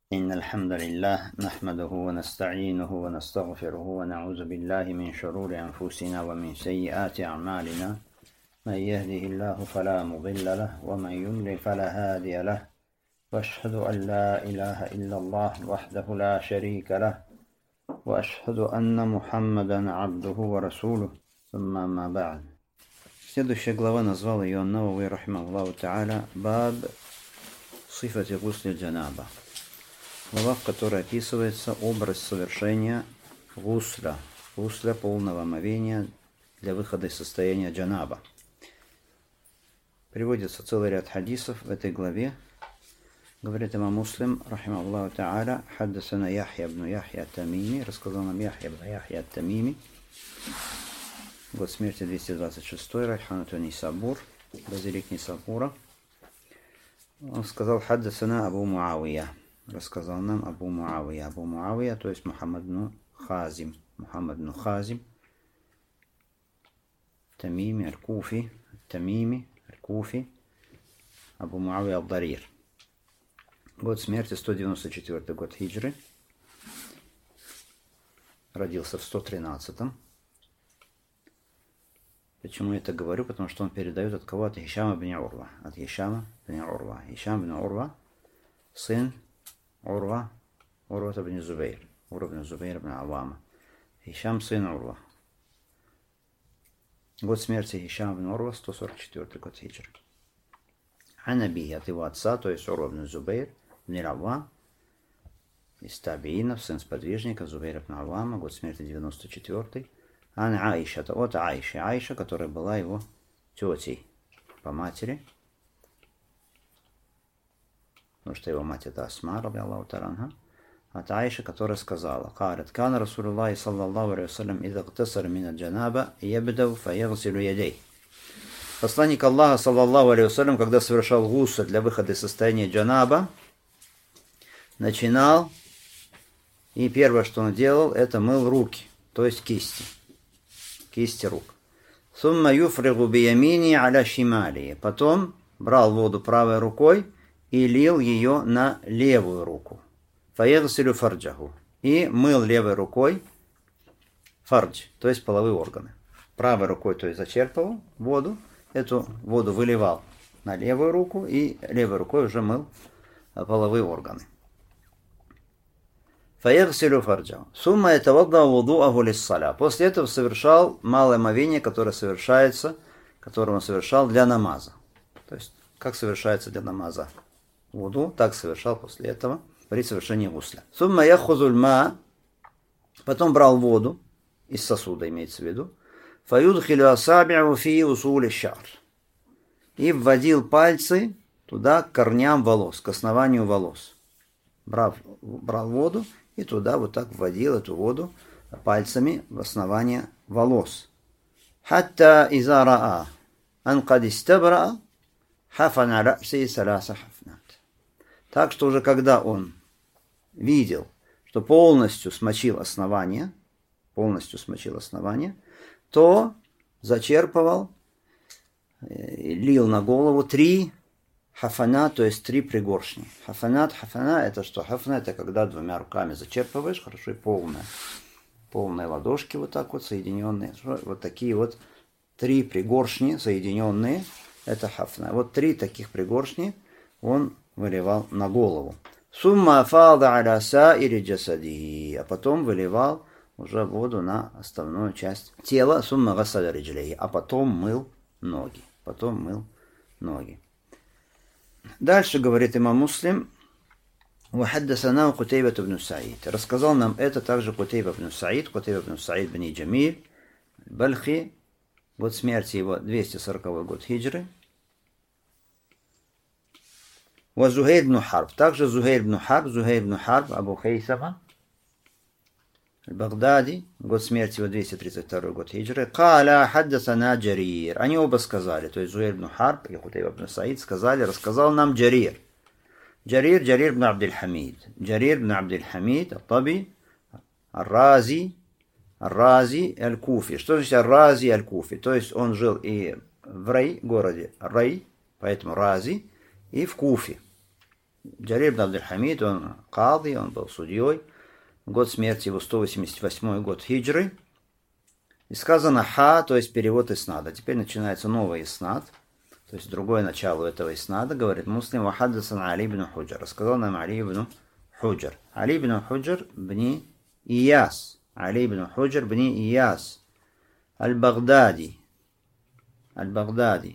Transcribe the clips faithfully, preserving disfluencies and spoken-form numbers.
إن الحمد لله نحمده ونستعينه ونستغفره ونعوذ بالله من شرور أنفسنا ومن سيئات أعمالنا. من يهده الله فلا مضل له ومن يضلل فلا هادي له، وأشهد أن لا إله إلا الله وحده لا شريك له، وأشهد أن محمدا عبده ورسوله، ثم ما بعد. Следующая глава, назвал ее Ан-Навави рахимахуллаху та'аля баб сифати гусли джанаба. Глава, в которой описывается образ совершения гусля, гусля полного омовения для выхода из состояния джанаба. Приводится целый ряд хадисов в этой главе. Говорит имам Муслим, рахимахуллаху та'аля, хаддасана Яхья ибн Яхья ат-Тамими, рассказал нам Яхья ибн Яхья ат-Тамими, год смерти двести двадцать шестой, Райханату Нисабур, базилик Нисабура. Он сказал, хаддасана Абу Муавия, рассказал нам Абу Муавия. Абу Муавия, то есть Мухаммад ибн Хазим. Мухаммад ибн Хазим, Тамими, Аль-Куфи, Тамими, Аль-Куфи, Абу Муавия Аль-Дарир. Год смерти сто девяносто четвёртый год хиджры. Родился в сто тринадцатом. Почему я это говорю? Потому что он передает от кого? От Хишама ибн Урва. От Хишама ибн Урва. Хишам ибн Урва, сын Урва, Урва ибн Зубейр. Урва ибн Зубейр ибн Авама. Хишам, сын Урва. Год смерти Хишама ибн Урва, сто сорок четвёртый год хиджры. Анаби, от его отца, то есть Урва ибн Зубейр, ибн Авам, из табиинов, сын сподвижника, Зубейр ибн Авама, год смерти девяносто четвёртый. Ан Аиша, от Аиши. Аиша, которая была его тетей по матери. Потому что его мать это Асма, раби Аллаху таранха. От Аиши, которая сказала, «Карат кана Расулуллахи саллаллаху алейхи вассалям ида гтасар мина джанаба ябдау фаягсилу ядей». Посланник Аллаха, саллаллаху алейхи вассалям, когда совершал гусл для выхода из состояния джанаба, начинал, и первое, что он делал, это мыл руки, то есть кисти. Кисти рук. Сумма юфригу биямини аля шимали. Потом брал воду правой рукой и лил ее на левую руку. Фаягсилю фарджаху. И мыл левой рукой фардж, то есть половые органы. Правой рукой, то есть зачерпывал воду, эту воду выливал на левую руку и левой рукой уже мыл половые органы. Фаягсилю фарджаху. Сумма это вадда вудуаху лиссаля. После этого совершал малое омовение, которое совершается, которое он совершал для намаза. То есть, как совершается для намаза вуду, так совершал после этого при совершении гусля. Сумма яхузуль ма. Потом брал воду из сосуда, имеется в виду. Фаюдхилю асаби'у фи усули шар. И вводил пальцы туда к корням волос, к основанию волос. Брал, брал воду и туда вот так вводил эту воду пальцами в основание волос. Хатта иза раа ан кад истабра хафана ра'си саласа хафнат. Так что уже когда он видел, что полностью смочил основание, полностью смочил основание, то зачерпывал, лил на голову три хафана, то есть три пригоршни. Хафанат, хафана, это что? Хафна, это когда двумя руками зачерпываешь, хорошо, и полная. Полные ладошки вот так вот соединенные. Вот такие вот три пригоршни соединенные. Это хафна. Вот три таких пригоршни он выливал на голову. Сумма фалда аля саири джасади. А потом выливал уже воду на основную часть тела. Сумма гасаля риджлей. А потом мыл ноги. Потом мыл ноги. Дальше говорит имам Муслим, «Вахаддасана Кутейба ибн Саид». Рассказал нам это также Кутейба ибн Саид, Кутейба ибн Саид бни Джамиль, Бальхи, год смерти его двести сороковой год хиджры. Ва Зухейр ибн Харб. Также Зухейр ибн Харб, Зухейр ибн Харб, Абу Хейсама, Багдади, год смерти его двести тридцать второй год хиджры. Каля хаддасана Джарир. Они оба сказали, то есть Зухейр ибн Харб и Кутейба ибн Саид сказали, рассказал нам Джарир. Джарир, Джарир ибн Абдиль-Хамид. Джарир ибн Абдиль-Хамид, Ат-Таби, Ар-Рази, Ар-Рази, Аль-Куфи. Что значит Ар-Рази, Аль-Куфи? То есть он жил и в Рай, городе Рай, поэтому Рази, и в Куфе. Джарир ибн Абдуль-Хамид, он кади, он был судьей. Год смерти его сто восемьдесят восьмой год хиджры. И сказано ха, то есть перевод иснада. Теперь начинается новый иснад, то есть другое начало этого иснада. Говорит Муслим: «Вахаддасан Али ибн Худжар». Рассказал нам Али ибн Худжар. Али ибн Худжар бни Ияс. Али ибн Худжар бни Ияс. Аль-Багдади. Аль-Багдади.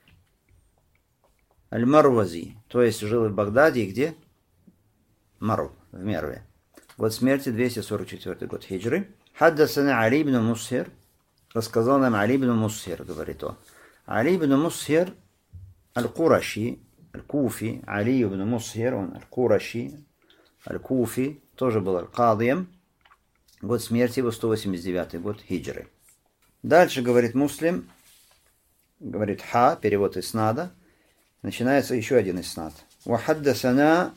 Аль-Марвази. То есть жил в Багдаде, где? Марв, в Мерве. Год смерти двести сорок четвёртый год хиджры. Хаддасана Али ибн Мусхир. Рассказал нам Али ибн Мусхир, говорит он. Али ибн Мусхир аль-Кураши, аль-Куфи. Али ибн Мусхир, он аль-Кураши, аль-Куфи, тоже был аль-Кадием. Год смерти его сто восемьдесят девятый год хиджры. Дальше говорит Муслим, говорит ха, перевод иснада. Начинается еще один иснад. Вахаддасана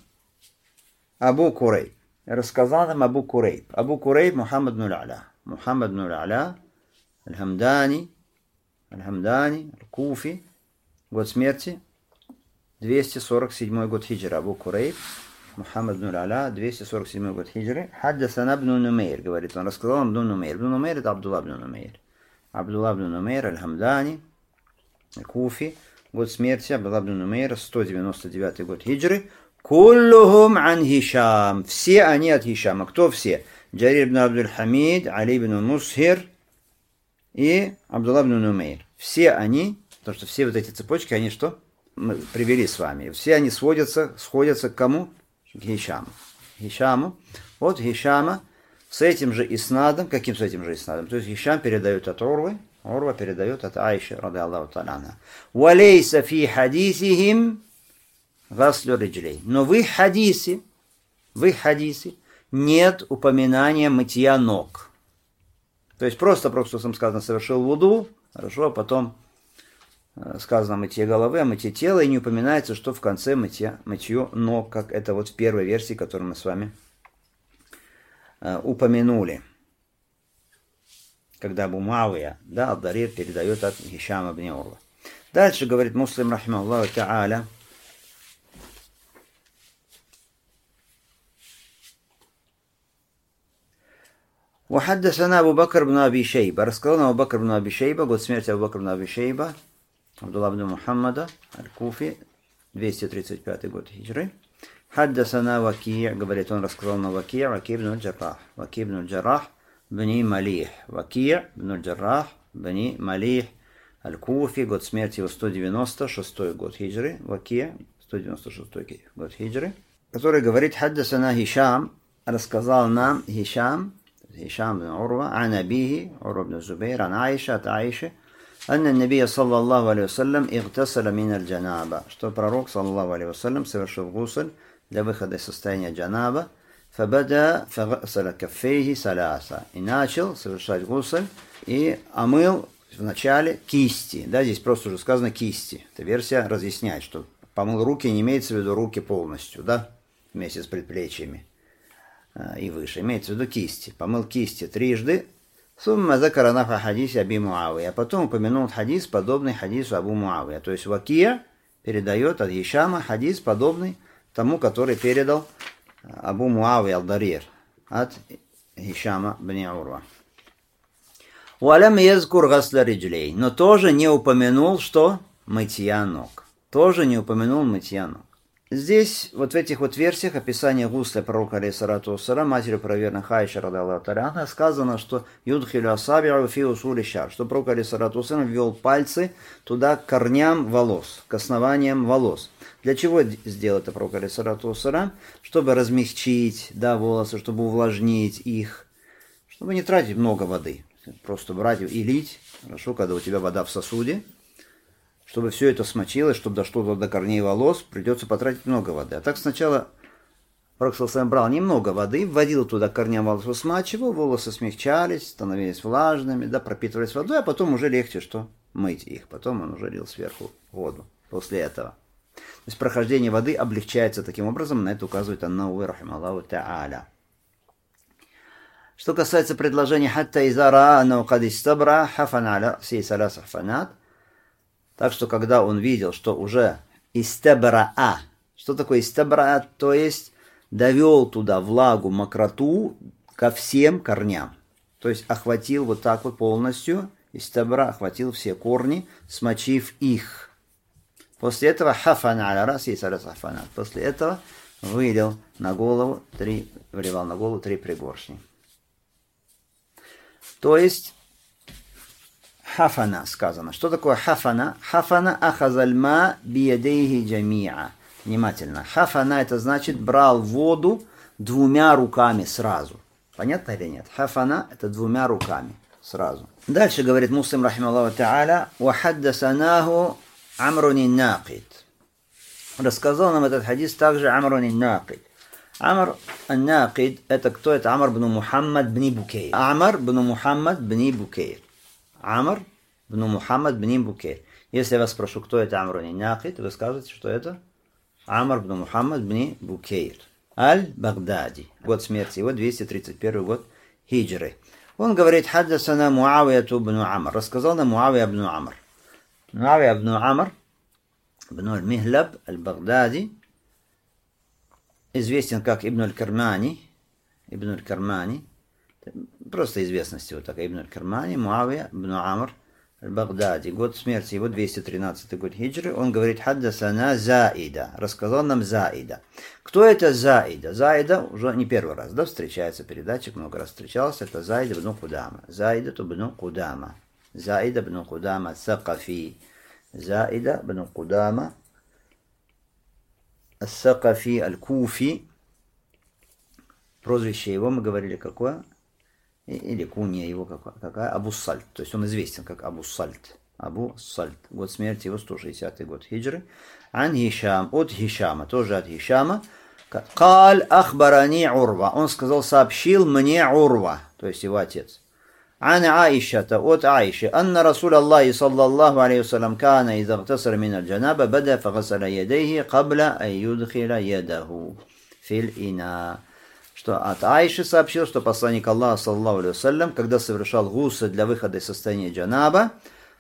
Абу Курейб. Рассказал нам Абу Курейб. Абу Курейб Мухаммад ибн А'ля. Мухаммад ибн А'ля, аль-Хамдани, аль-Хамдани, аль-Куфи. Год смерти двести сорок седьмой год хиджры. Абу Курейб Мухаммад ибн А'ля, двести сорок седьмой год хиджры. Хаддасана ибн Нумейр, говорит он. Рассказал ибн Нумейр. Ибн Нумейр это Абдулла ибн Нумейр. Абдулла ибн Нумейр, аль-Хамдани, аль-Куфи. Год смерти Абдулла ибн Нумейра, сто девяносто девятый год хиджры. Куллухум ан Хишам. Все они от Хишама. Кто все? Джарир ибн Абдуль-Хамид, Али ибн Мусхир и Абдулла ибн Нумейр. Все они, потому что все вот эти цепочки, они что? Мы привели с вами. Все они сводятся, сходятся к кому? К Хишаму. Хишаму. Вот Хишама с этим же иснадом. Каким с этим же иснадом? То есть Хишам передает от Урвы, Урва передает от Аиши, ради Аллаху та'аля. «Валейса фи хадисихим гаслю риджлей». Но в их хадисе, в их хадисе нет упоминания мытья ног. То есть просто, просто сказано, совершил вуду, хорошо, а потом сказано мытье головы, а мытье тела, и не упоминается, что в конце мытья, мытье ног, как это вот в первой версии, которую мы с вами э, упомянули. Когда Абу Муавия, да, Ад-Дарир передает от Хишама ибн Урва. Дальше говорит Муслим, рахимахуллаху та'аля, «Вахаддасана Абу Бакр ибн Аби Шейба». Рассказал нам Абу Бакр ибн Аби Шейба, год смерти Абу Бакр ибн Аби Шейба, Абдулла ибн Мухаммада, аль-Куфи, двести тридцать пятый год хиджры. «Хаддасана Ваки'», говорит он, рассказал нам Ваки', Ваки' ибн аль-Джаррах, Ваки' ибн аль-Джаррах, бни Малих, Ваки' ибн аль-Джаррах, бни Малих, аль-Куфи, год смерти его сто девяносто шестой год хиджры, Ваки', сто девяносто шестой год хиджры, который говорит: «Хаддасана Хишам», рассказал нам Хишам, Хишам бн Урва, ан абихи, Урва бн Зубейр, ан Аиша, от Аиши, анна набия саллаллаху алейхи вассалям игтасаля мин аль-джанаба, что пророк саллаллаху алейхи вассалям совершил гусль для выхода из состояния джанаба, фабада фагасаля каффейхи саляса, и начал совершать гусль и омыл вначале кисти, да, здесь просто уже сказано кисти, эта версия разъясняет, что помыл руки, не имеется в виду руки полностью, да, вместе с предплечьями и выше. Имеется в виду кисти. Помыл кисти трижды. Сумма закара нафа хадис Аби Муавия. А потом упомянул хадис, подобный хадису Абу Муавия. То есть Вакия передает от Хишама хадис, подобный тому, который передал Абу Муавия аль-Дарир от Хишама бни Урва. Уалям язкур гасля риджлей. Но тоже не упомянул, что мытья ног. Тоже не упомянул мытья ног. Здесь, вот в этих вот версиях описания гусля пророка алейхиссалату вассалям, матери правоверных Аиши, ради Аллаху та'аля, сказано, что юдхилю асаби'у фи усули шар, что пророк алейхиссалату вассалям ввел пальцы туда к корням волос, к основаниям волос. Для чего сделал это пророк алейхиссалату вассалям? Чтобы размягчить, да, волосы, чтобы увлажнить их, чтобы не тратить много воды, просто брать и лить, хорошо, когда у тебя вода в сосуде. Чтобы все это смочилось, чтобы дошло до корней волос, придется потратить много воды. А так сначала пророк брал немного воды, вводил туда корням волос, смачивал, волосы смягчались, становились влажными, да, пропитывались водой, а потом уже легче что мыть их. Потом он уже лил сверху воду после этого. То есть прохождение воды облегчается таким образом, на это указывает Ан-Науви, рахимахуллаху та'аля. Что касается предложения «Хатта изара науқад истабра хафан аля сей салас хафанат», так что, когда он видел, что уже истабраа, Что такое истабра? То есть довел туда влагу, мокроту ко всем корням. То есть охватил вот так вот полностью, истабра охватил все корни, смочив их. После этого хафана аля рас, есть аля хафана. После этого вылил на голову три, выливал на голову три пригоршни. То есть хафана сказано. Что такое хафана? Хафана ахазальма биядейхи джамиа. Внимательно. Хафана это значит брал воду двумя руками сразу. Понятно или нет? Хафана это двумя руками сразу. Дальше говорит Муслим рахималлаху та'аля: «Вахаддасанаху Амрун ан-Нақид». Рассказал нам этот хадис также Амрун ан-Нақид. Амр ан-Нақид это кто? Это Амр бн Мухаммад бн Букейр. Амр бн Мухаммад бн Букейр. Амр бн Мухаммад бн Букейр. Если я вас спрошу, кто это Амрун ан-Нақид, вы скажете, что это Амр бн Мухаммад бн Букейр аль-Багдади. Год смерти его двести тридцать первый год хиджры. Он говорит: «Хаддасана Муавияту бн Амр». Рассказал нам Муавия бн Амр. Муавия бн Амр бн аль-Михлаб аль-Багдади, известен как Ибн аль-Кармани. Ибн аль-Кармани. Просто известность его такая. Ибн аль-Кармани, Муавия бн Амр аль-Багдади. Год смерти его двести тринадцатый год хиджры. Он говорит: «Хаддасана Заида». Рассказал нам Заида. Кто это Заида? Заида уже не первый раз, да, встречается передатчик, много раз встречался. Это Заида бн Кудама. Заида бн Кудама. Заида бн Кудама Сакафи. Заида бн Кудама Сакафи аль-Куфи. Прозвище его мы говорили какое? Или кунья его какая? Абу Сальт. То есть он известен как Абу Сальт. Абу Сальт. Год смерти его сто шестидесятый год хиджры. Ан Хишам. От Хишама. Тоже от Хишама. Каль ахбарани Урва. Он сказал, сообщил мне Урва. То есть его отец. Ан Аишата. От Аиши. Анна Расул Аллахи саллаллаху алейхи вассалям кана иза гтасара мин аль-джанаба бада фагасала ядейхи кабла ан юдхила ядаху фил ина. Что от Аиши сообщил, что посланник Аллаха саллаллаху алейхи вассалям, когда совершал гусль для выхода из состояния джанаба,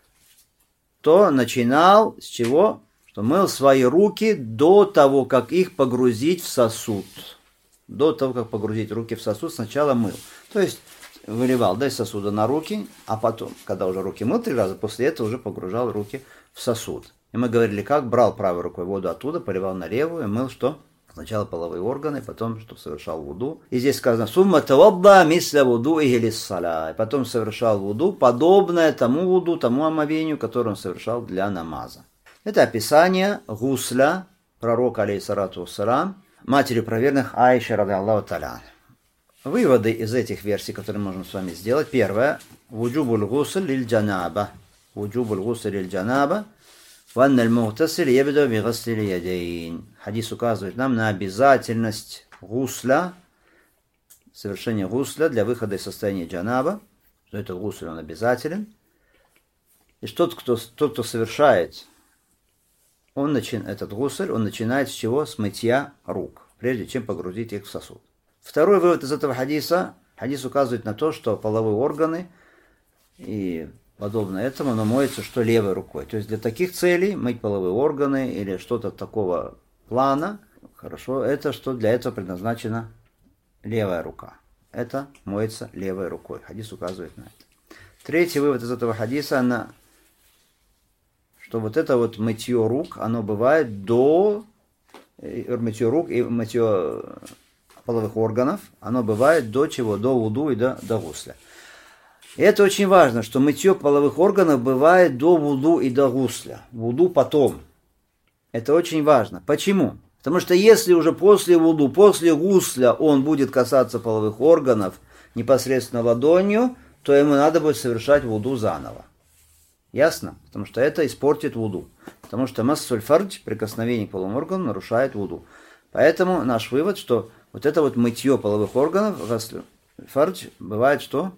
то начинал с чего? Что мыл свои руки до того, как их погрузить в сосуд. До того, как погрузить руки в сосуд, сначала мыл. То есть выливал да, из сосуда на руки, а потом, когда уже руки мыл три раза, после этого уже погружал руки в сосуд. И мы говорили, как брал правой рукой воду оттуда, поливал на левую и мыл что? Сначала половые органы, потом, чтобы совершал вуду. И здесь сказано, «Сумма тавадда мисля вуду и гелиссаля». Потом совершал вуду, подобное тому вуду, тому омовению, которое он совершал для намаза. Это описание гусля пророка, алейхиссалату вассалям, матери праведных Аиши, ради Аллаху та'аля. Выводы из этих версий, которые можем с вами сделать. Первое. Вуджубуль гусль лиль джанаба. Вуджубуль гусль лиль джанаба. Ванна аль-мугтасиль ябда би гасли ядейн. Хадис указывает нам на обязательность гусля, совершения гусля для выхода из состояния джанаба. Что этот гусль, он обязателен. И тот, кто, тот, кто совершает он начи... этот гусль, он начинает с чего? С мытья рук, прежде чем погрузить их в сосуд. Второй вывод из этого хадиса. Хадис указывает на то, что половые органы и подобно этому, но моется что левой рукой. То есть для таких целей мыть половые органы или что-то такого плана, хорошо, это что для этого предназначена левая рука. Это моется левой рукой. Хадис указывает на это. Третий вывод из этого хадиса, на, что вот это вот мытье рук, оно бывает до мытье рук и мытье половых органов, оно бывает до чего? До вуду и до, до гусля. И это очень важно, что мытье половых органов бывает до вуду и до гусля. Вуду потом. Это очень важно. Почему? Потому что если уже после вуду, после гусля он будет касаться половых органов непосредственно ладонью, то ему надо будет совершать вуду заново. Ясно? Потому что это испортит вуду. Потому что массуль фардж, прикосновение к половым органам, нарушает вуду. Поэтому наш вывод, что вот это вот мытье половых органов, фардж, бывает что?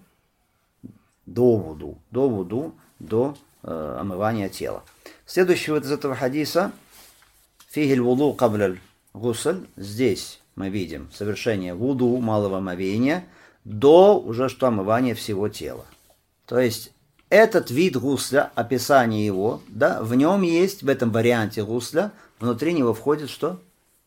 До вуду, до вуду, до э, омывания тела. Следующий вот из этого хадиса. Фигель вуду кабляль гусль. Здесь мы видим совершение вуду, малого омовения, до уже что омывания всего тела. То есть этот вид гусля, описание его, да, в нем есть, в этом варианте гусля, внутри него входит что?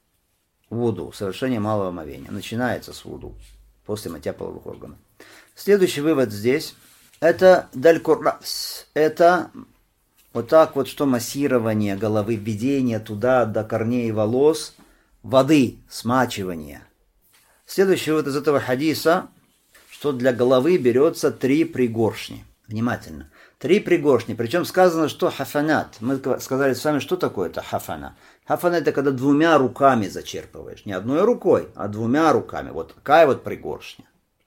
вуду, совершение малого омовения. Начинается с вуду, после мытья половых органов. Следующий вывод здесь, это далькуррас, это вот так вот, что массирование головы, введение туда до корней волос, воды, смачивание. Следующий вывод из этого хадиса, что для головы берется три пригоршни. Внимательно. Три пригоршни. Причем сказано, что хафанат. Мы сказали с вами, что такое это хафана. Хафана это когда двумя руками зачерпываешь. Не одной рукой, а двумя руками. Вот такая вот пригоршня.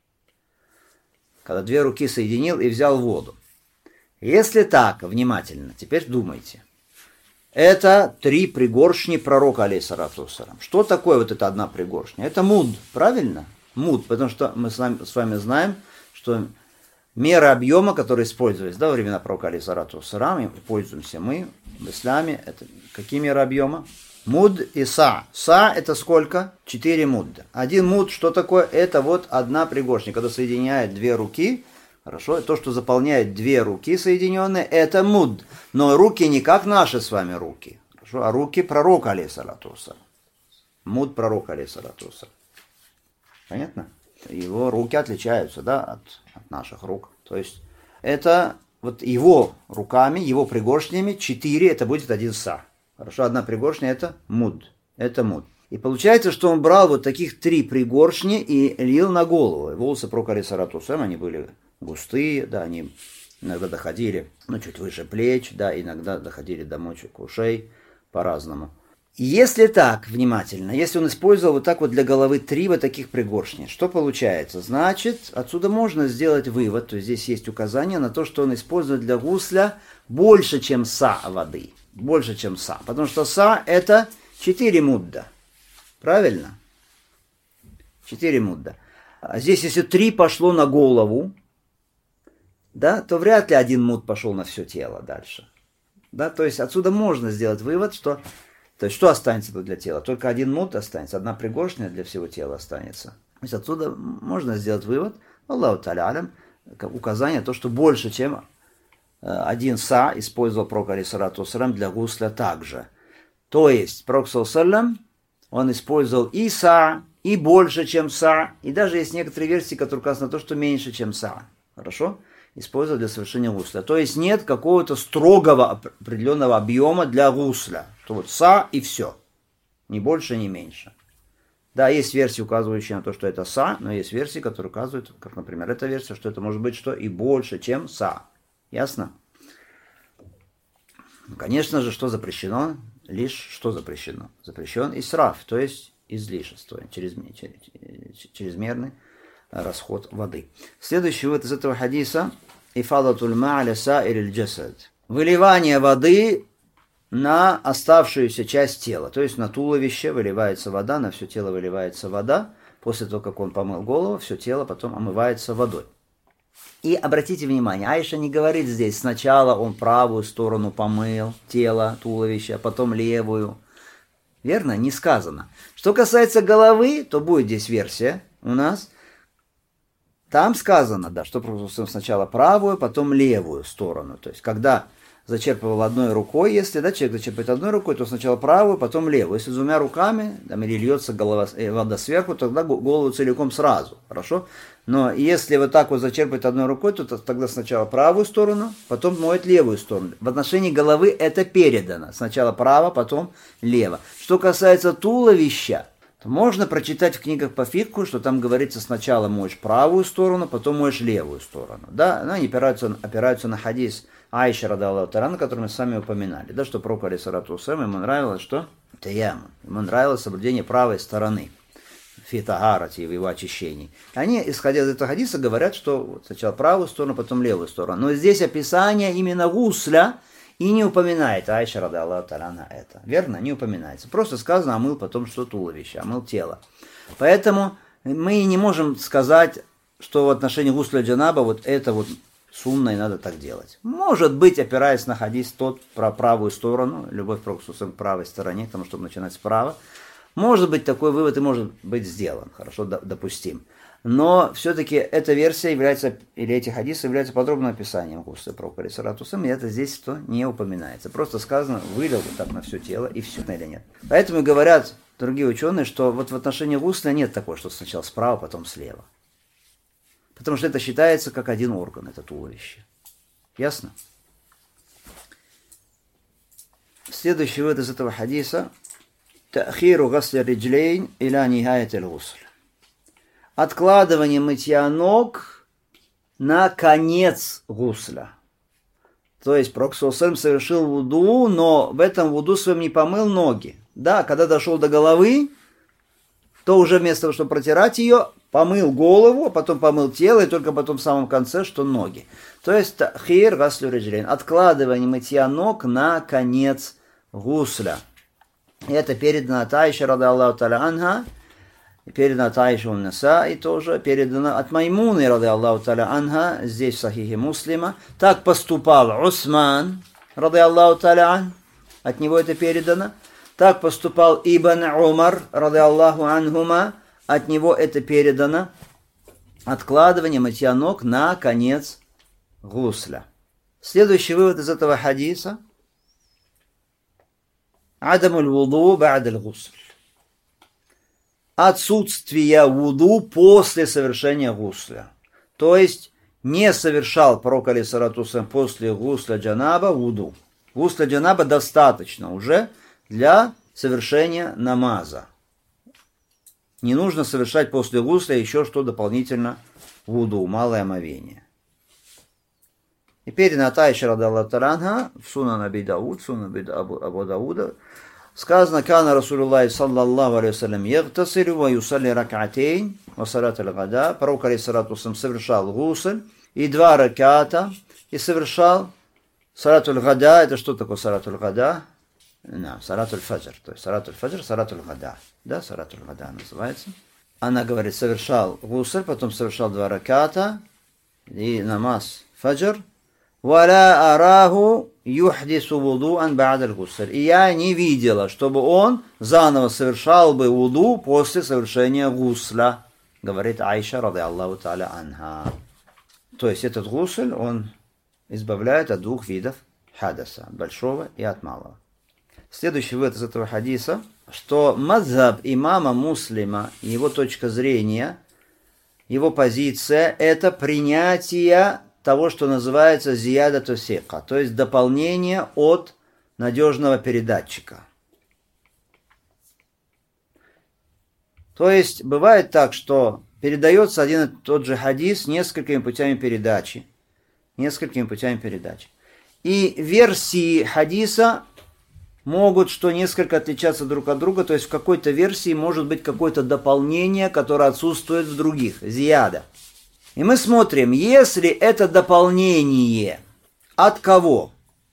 Когда две руки соединил и взял воду. Если так, внимательно, теперь думайте. Это три пригоршни пророка, алейхиссалату вассалям. Что такое вот эта одна пригоршня? Это муд, правильно? Муд, потому что мы с вами, с вами знаем, что мера объема, которая использовалась да, во времена пророка, алейхиссалату вассалям, и пользуемся мы в исламе, это какие меры объема? Муд и са. Са это сколько? Четыре мудда. Один муд, что такое? Это вот одна пригоршня, когда соединяет две руки. Хорошо, то, что заполняет две руки соединенные, это муд. Но руки не как наши с вами руки, хорошо, а руки пророка, алейхиссалату вассалям. Муд пророка, алейхиссалату вассалям. Понятно? Его руки отличаются, да, от, от наших рук. То есть, это вот его руками, его пригоршнями, четыре, это будет один са. Хорошо, одна пригоршня это муд. Это муд. И получается, что он брал вот таких три пригоршни и лил на голову. Волосы пророка, алейхиссалату вассалям, они были густые, да, они иногда доходили, ну, чуть выше плеч, да, иногда доходили до мочек ушей, по-разному. И если так, внимательно, если он использовал вот так вот для головы три вот таких пригоршни, что получается? Значит, отсюда можно сделать вывод, то есть здесь есть указание на то, что он использует для гусля больше, чем са воды, больше, чем са, потому что са это четыре мудда, правильно? четыре мудда. А здесь, если три пошло на голову, да, то вряд ли один муд пошел на все тело дальше. Да, то есть отсюда можно сделать вывод, что, то есть, что останется для тела? Только один муд останется, одна пригоршня для всего тела останется. То есть отсюда можно сделать вывод, Аллаху та'аля алям, как указание, то, что больше, чем один са использовал пророк, алейхиссалату вассалям, для гусля также. То есть пророк, саллаллаху алейхи ва саллям, он использовал и са, и больше, чем са, и даже есть некоторые версии, которые указаны на то, что меньше, чем са. Хорошо? Использовал для совершения гусля. То есть нет какого-то строгого определенного объема для гусля. То вот са и все. Ни больше, ни меньше. Да, есть версии, указывающие на то, что это са, но есть версии, которые указывают, как, например, эта версия, что это может быть что и больше, чем са. Ясно? Конечно же, что запрещено? Лишь что запрещено? Запрещен исраф, то есть излишество, чрезмерный расход воды. Следующий вывод из этого хадиса — ифадатуль ма аля саириль джасад. Выливание воды на оставшуюся часть тела, то есть на туловище выливается вода, на все тело выливается вода. После того, как он помыл голову, все тело потом омывается водой. И обратите внимание, Айша не говорит здесь, сначала он правую сторону помыл, тело, туловище, а потом левую. Верно? Не сказано. Что касается головы, то будет здесь версия у нас. Там сказано, да, что сначала правую, потом левую сторону. То есть, когда зачерпывал одной рукой, если да, человек зачерпывает одной рукой, то сначала правую, потом левую. Если двумя руками, там, или льется голова, э, вода сверху, тогда голову целиком сразу. Хорошо? Но если вот так вот зачерпывает одной рукой, то тогда сначала правую сторону, потом моет левую сторону. В отношении головы это передано. Сначала право, потом лево. Что касается туловища, то можно прочитать в книгах по фикху, что там говорится, сначала моешь правую сторону, потом моешь левую сторону. Да, но они опираются, опираются на хадис Айши радиаллаху та'аля, который мы с вами упоминали. Да, что пророк, алейхиссалату вассалям, ему нравилось, что? Таяммум. Ему нравилось соблюдение правой стороны. Фитагарати, в его очищении. Они, исходя из этого хадиса, говорят, что сначала правую сторону, потом левую сторону. Но здесь описание именно гусля и не упоминает Айша радиаллаху та'аля на это. Верно? Не упоминается. Просто сказано, омыл потом что туловище, омыл тело. Поэтому мы не можем сказать, что в отношении гусля джанаба вот это вот сунна и надо так делать. Может быть, опираясь на хадис тот про правую сторону, любовь к правой стороне, потому что начинать справа. Может быть, такой вывод и может быть сделан. Хорошо, допустим. Но все-таки эта версия является, или эти хадисы являются подробным описанием гусля пророка, алейхиссалату вассалям, и это здесь что не упоминается. Просто сказано, вылил вот так на все тело, и все, или нет. Поэтому говорят другие ученые, что вот в отношении гусля нет такого, что сначала справа, потом слева. Потому что это считается как один орган, это туловище. Ясно? Следующий вывод из этого хадиса. Та'хиру гасли риджлейн иля нихаят аль-гусль. Откладывание мытья ног на конец гусля. То есть Пророк совершил вуду, но в этом вуду своем не помыл ноги. Да, когда дошел до головы, то уже вместо того, чтобы протирать ее, помыл голову, а потом помыл тело, и только потом в самом конце, что ноги. То есть тахир гаслю риджлейн, откладывание мытья ног на конец гусля. И это передано от Аиши, рады Аллаху та'аля анха, передано от Аиши ун-Наса, и тоже передано от Маймуны, рады Аллаху та'аля анха, здесь в Сахихе Муслима. Так поступал Усман, рады Аллаху та'аля ан, от него это передано. Так поступал Ибн Умар, рады Аллаху анхума, от него это передано. Откладывание мытья ног на конец гусля. Следующий вывод из этого хадиса. Адамуль вуду ба'даль гусль. Отсутствие вуду после совершения гусля. То есть не совершал пророк алейхиссалату вассалям после гусля джанаба вуду. Гусля джанаба достаточно уже для совершения намаза. Не нужно совершать после гусля еще что дополнительно вуду, малое омовение. И перед Аишей радаллаху та'аля анха в Сунан Аби Дауд, Сунан Абу Дауда, сказано: «Кана Расулуллахи саллаллаху алейхи вассалям ягтасилю ва юсалли рак'атейн ва салат аль-гада». Пророк алейхиссалату вассалям совершал гусль и два раката, и совершал салат аль-гада. Это что такое салат аль-гада? Да, салат аль-фаджр. То есть салат аль-фаджр, салат аль-гада. Да, салат аль-гада называется. Она говорит, совершал гусль, потом совершал два раката и намаз фаджр. «Валя араху юхдису вудуан ба'даль гусль». И я не видела, чтобы он заново совершал бы вуду после совершения гусля, говорит Аиша, рады Аллаху та'аля анха. То есть этот гусль, он избавляет от двух видов хадаса, от большого и от малого. Следующий вывод из этого хадиса, что мазхаб имама Муслима, его точка зрения, его позиция, это принятие того, что называется зиядату сика, то есть дополнение от надежного передатчика. То есть бывает так, что передается один и тот же хадис несколькими путями передачи. Несколькими путями передачи. И версии хадиса могут что несколько отличаться друг от друга, то есть в какой-то версии может быть какое-то дополнение, которое отсутствует в других, зияда. И мы смотрим, если это дополнение от кого?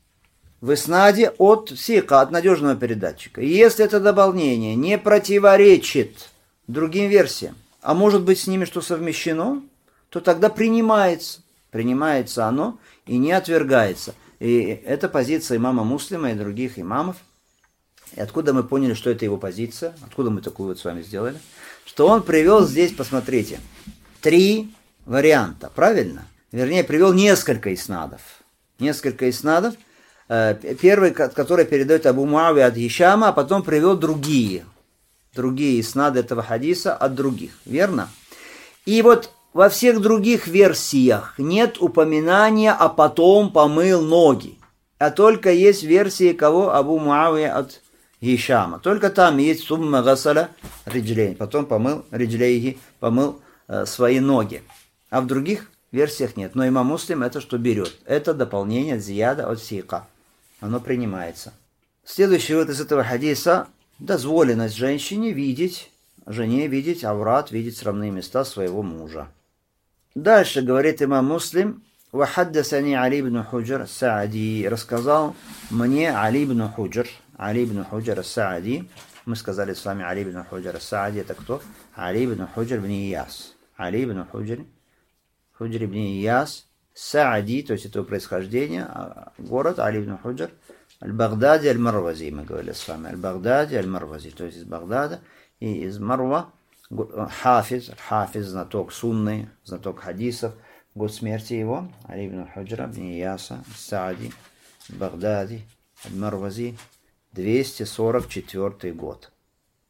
В иснаде от сика, от надежного передатчика. И если это дополнение не противоречит другим версиям, а может быть с ними что совмещено, то тогда принимается. Принимается оно и не отвергается. И это позиция имама Муслима и других имамов. И откуда мы поняли, что это его позиция? Откуда мы такую вот с вами сделали? Что он привел здесь, посмотрите, три варианта, правильно? Вернее, привел несколько иснадов. Несколько иснадов. Первый, который передает Абу Муавия от Гишама, а потом привел другие. Другие иснады этого хадиса от других. Верно? И вот во всех других версиях нет упоминания «а потом помыл ноги». А только есть версии кого? Абу Муавия от Гишама. Только там есть «сумма гасаля риджлейн». Потом помыл риджлейхи, помыл э, свои ноги. А в других версиях нет. Но имам Муслим это что берет? Это дополнение зияда от сика. Оно принимается. Следующий вывод из этого хадиса. Дозволенность женщине видеть, жене видеть аврат, видеть срамные места своего мужа. Дальше говорит имам Муслим. «Вахаддасани Али ибн Худжр Саади». Рассказал мне Али ибн Худжр. Али ибн Худжр Саади. Мы сказали с вами Али ибн Худжр Саади. Это кто? Али ибн Худжр ибн Ияс. Али ибн Худжр. Худжр ибн Ияс. Саади, то есть это происхождение. Город Али ибн Худжр. Аль-Багдади, Аль-Марвази, мы говорили с вами. Аль-Багдади, Аль-Марвази, то есть из Багдада и из Марва. Хафиз, Хафиз, знаток сунны, знаток хадисов. Год смерти его, Али ибн Худжра, ибн Ияса, Саади, Багдади, Аль-Марвази, двести сорок четвёртый год.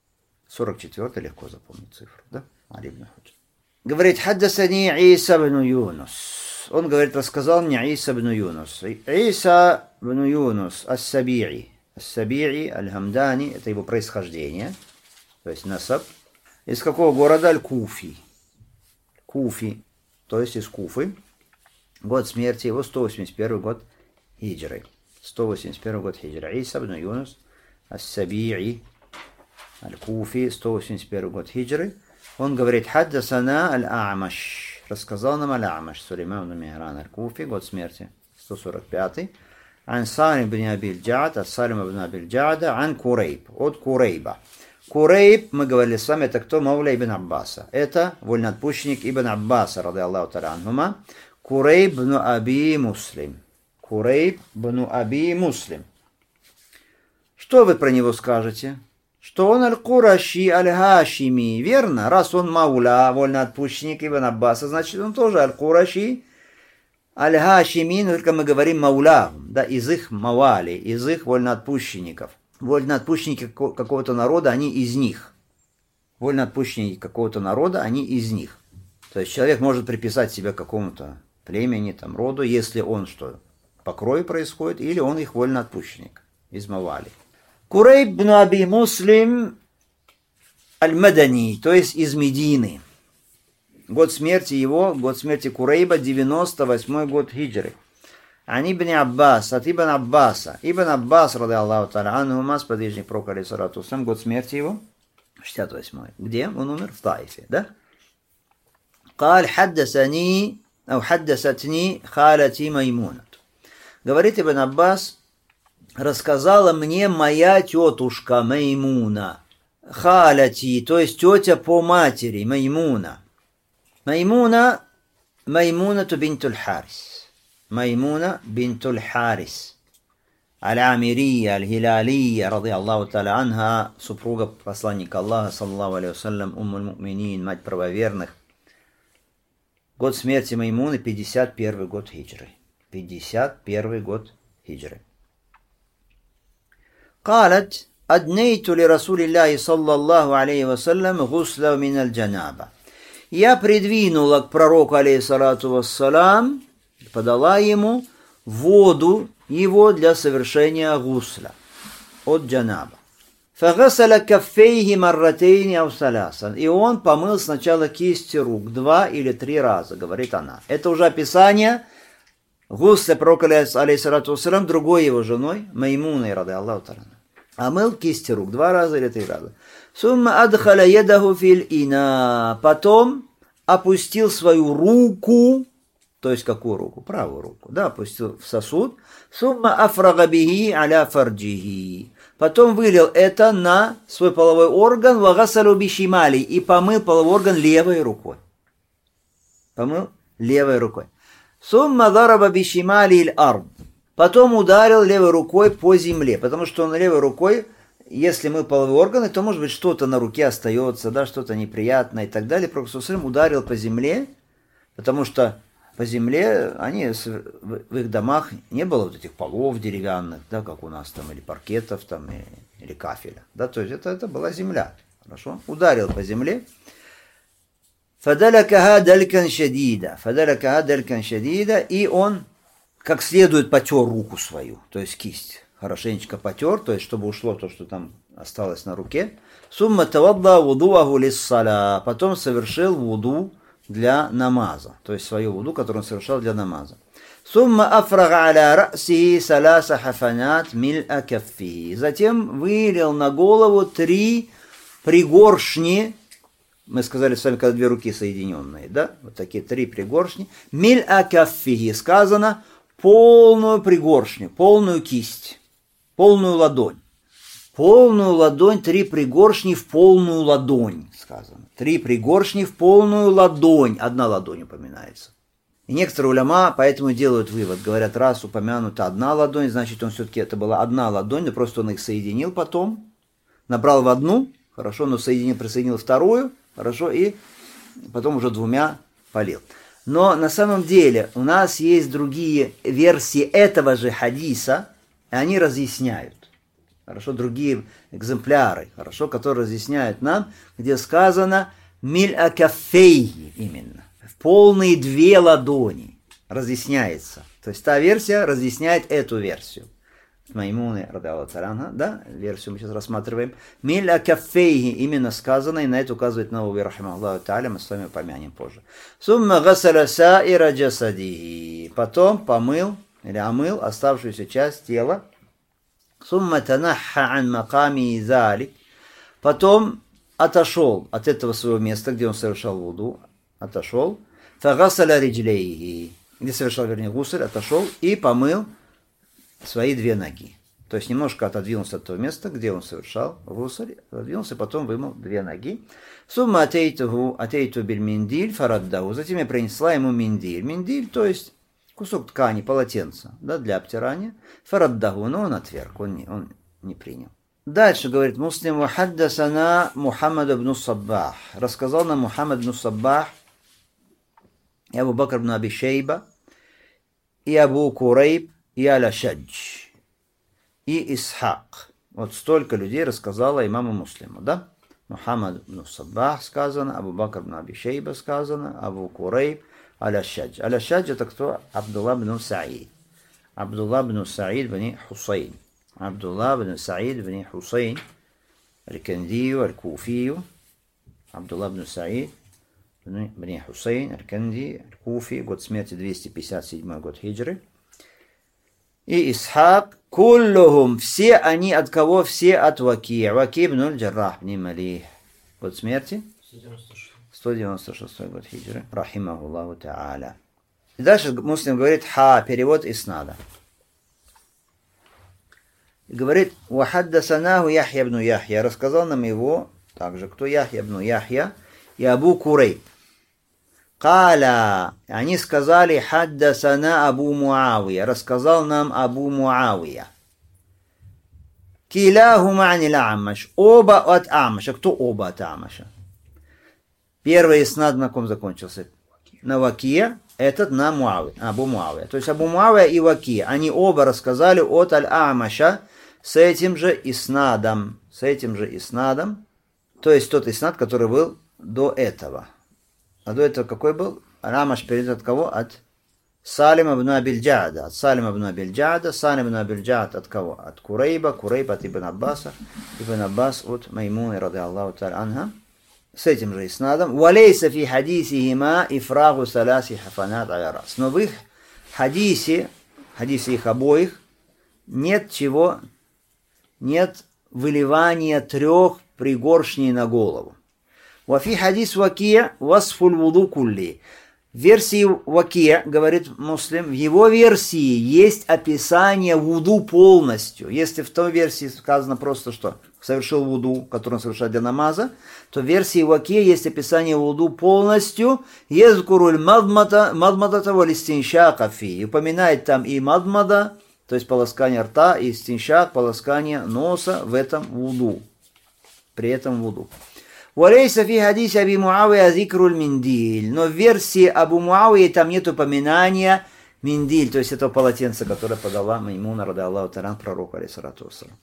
сорок четвёртый, легко запомнить цифру, да? Али ибн Худжр. Говорит, хаддасани Иса ибн Юнус. Он говорит, рассказал мне Иса ибн Юнус. Иса ибн Юнус ас-Саби'i. Ас-Саби'i, аль-Хамдани, это его происхождение, то есть насаб. Из какого города? Аль-Куфи. Куфи, то есть из Куфы. Год смерти его сто восемьдесят первый год хиджры. сто восемьдесят первый год хиджры. Иса ибн Юнус ас-Саби'i, аль-Куфи, сто восемьдесят первый год хиджры. Он говорит, хаддасана аль-А'маш. Рассказал нам аль-А'маш, Сулейман ибн Михран аль-Куфи, год смерти сто сорок пятый. Ан Салим ибн Абиль Джаад, от Салима ибн Абиль Джаада, ан Курейб, от Курейба. Курейб, мы говорили с вами, это кто? Мауля ибн Аббаса. Это вольноотпущенник ибн Аббаса, рады Аллаху та'аля анхума. Курейб ибн Аби Муслим. Курейб ибн Аби Муслим. Что вы про него скажете? Что он аль-Кураши аль-Хашими, верно? Раз он мауля, вольноотпущенник ибн Аббаса, значит он тоже аль-Кураши аль-Хашими, но только мы говорим мауля, да, из их мавали, из их вольноотпущенников. Вольноотпущенники какого-то народа, они из них. Вольноотпущенники какого-то народа, они из них. То есть человек может приписать себя какому-то племени, там, роду, если он что, по крою происходит, или он их вольноотпущенник из мавали. Курейб ибн Аби Муслим аль-Мадани, то есть из Медины. Год смерти его, год смерти Курейба, девяносто восьмой год хиджры. Ан ибн Аббас, от ибн Аббаса. Ибн Аббас, рады Аллаху та'аля анхума, сподвижник пророка алейхиссалату вассалям, год смерти его, шестьдесят восьмой. Где? Он умер в Таифе, да? Каль хаддасани, ау хаддасатни халати Маймунат. Говорит ибн Аббас, рассказала мне моя тетушка Маймуна. Халяти, то есть тетя по матери, Маймуна. Маймуна, Маймунату бинтуль Харис. Маймуна бинтуль Харис. Аль-Амирия, Аль-Хилалия, рады Аллаху та'аля анха, супруга посланника Аллаха, саллаллаху алейхи вассалям, уммуль муминин, мать правоверных. Год смерти Маймуны, пятьдесят первый год хиджры. пятьдесят первый год хиджры. قالت أدنيت لرسول الله صلى الله عليه وسلم غسلا من الجنابة. Я придвинула к пророку, алейхиссалату вассалам, подала ему воду его для совершения гусля от джанаба. فغسل كفيه مرتين أو ثلاثا. И он помыл сначала кисти рук два или три раза, говорит она. Это уже описание гусля пророка, алейхиссалату вассалам, другой его женой, Маймуной, рады Аллаху та'аля. А мыл кисти рук два раза или три раза. Сумма адхаля едаху филь ина. Потом опустил свою руку, то есть какую руку? Правую руку, да, опустил в сосуд. Сумма афрага бихи аля фарджихи. Потом вылил это на свой половой орган, вагасалу бишимали, и помыл половой орган левой рукой. Помыл левой рукой. Сумма дараба бишимали иль ард. Потом ударил левой рукой по земле, потому что он левой рукой, если мы половые органы, то, может быть, что-то на руке остается, да, что-то неприятное и так далее. Пророк ударил по земле, потому что по земле они в их домах не было вот этих полов деревянных, да, как у нас там, или паркетов там, или кафеля, да, то есть это, это была земля, хорошо, ударил по земле. Фадалякаха далькан шадида, фадалякаха далькан шадида, и он как следует потер руку свою, то есть кисть, хорошенечко потер, то есть чтобы ушло то, что там осталось на руке. Сумма тавадда вудуаху лиссаля, потом совершил вуду для намаза, то есть свою вуду, которую он совершал для намаза. Сумма афрага аля ра'си саласа хафанат миль'a каффи. Затем вылил на голову три пригоршни, мы сказали с вами, когда две руки соединенные, да, вот такие три пригоршни, миль'a каффи, сказано, полную пригоршню, полную кисть, полную ладонь. Полную ладонь, три пригоршни в полную ладонь, сказано. Три пригоршни в полную ладонь. Одна ладонь упоминается. И некоторые уляма поэтому делают вывод. Говорят, раз упомянута одна ладонь, значит, он все-таки это была одна ладонь, но просто он их соединил потом. Набрал в одну, хорошо, но соединил, присоединил вторую, хорошо, и потом уже двумя полил. Но на самом деле у нас есть другие версии этого же хадиса, и они разъясняют. хорошо, другие экземпляры, хорошо, которые разъясняют нам, где сказано «миль-а кафейи» именно, в полные две ладони разъясняется. То есть та версия разъясняет эту версию. Маймуны, радиаллаху та'аля, да, версию мы сейчас рассматриваем. «Миль-а кафейи» именно сказано, и на это указывает Навави, рахимахуллаху та'аля, мы с вами упомянем позже. «Сумма гасаля саира джасадихи». Потом помыл или омыл оставшуюся часть тела. «Сумма танахха ан маками залик». Потом отошел от этого своего места, где он совершал вуду, отошел. «Фагасаля риджлейхи». Где совершал, вернее, гусль, отошел и помыл свои две ноги. То есть немножко отодвинулся от того места, где он совершал гусль, отодвинулся, потом вымыл две ноги. «Сумма атейтуху атейту биль миндиль фараддаху». Затем я принесла ему миндиль. Миндиль, то есть кусок ткани, полотенца, да, для обтирания. Фараддаху, но он отверг, он не, он не принял. Дальше говорит Муслим: «Вахаддасана Мухаммад ибн Саббах». Рассказал нам Мухаммад ибн Саббах и Абу Бакр ибн Аби Шейба, и Абу Курейб, и Аля-Шадж, и Исхак. Вот столько людей рассказала имаму Муслиму, да? Мухаммад ибн Саббах сказано, Абу Бакр ибн Аби Шейба сказано, Абу Курейб, Аля-Шадж. Аля-Шадж это кто? Абдулла ибн Саид. Абдулла ибн Саид ибн Хусейн. Абдулла ибн Саид ибн Хусейн, аль-Кандию, аль-Куфию. Абдулла ибн Саид ибн Хусейн, аль-Канди, аль-Куфи, год смерти двести пятьдесят седьмой год хиджры. И Исхак, куллухум, все они от кого? Все от Ваки. Ваки ибн аль-Джаррах ибн Малих. Год смерти? сто девяносто шестой год хиджры. Рахимахуллаху та'аля. И дальше Муслим говорит ха, перевод иснада. И говорит: «Вахаддасанаху Яхья ибн Яхья». Рассказал нам его также, кто Яхья ибн Яхья и Абу Курейб. Каля, они сказали: «Хаддасана Абу Муавия». Рассказал нам Абу Муавия. Киляхума анил Амаш. Оба от Амаша. Кто оба от Амаша? Первый иснад на ком закончился? На Вакия. Этот на Муавия. Абу Муавия. То есть Абу Муавия и Вакия. Они оба рассказали от Аль-Амаша с этим же иснадом. С этим же иснадом. То есть тот иснад, который был до этого. А до этого какой был? Аль-Амаш перейдет от кого? От Салима ибн Абиль-Джада. От Салима ибн Абиль-Джада. Салим ибн Абиль-Джад от кого? От Курейба. Курейб от Ибн Аббаса. Ибн Аббас от Маймуны, радиаллаху та'аля анха. С этим же иснадом. «Валейса фи хадисихима ифрагу саласи хафанат аля рас». Но в их хадисе, хадисе их обоих, нет чего, нет выливания трех пригоршней на голову. «Вафи хадис Вакия васфуль вуду кулли». В версии Вакия, говорит Муслим, в его версии есть описание вуду полностью. Если в той версии сказано просто, что совершил вуду, который он совершает для намаза, то в версии Вакия есть описание вуду полностью. Езкуруль мадмата мадмата валистиншака фи. И упоминает там и мадмада, то есть полоскание рта, и стиншак, полоскание носа в этом вуду. При этом вуду. «Валейса фи хадисе Аби Муавия зикруль миндиль». Но в версии Абу Муавии там нет упоминания миндиль, то есть этого полотенца, которое подала Маймуна, радиаллаху та'аля, пророку, алейхиссалату вассалам.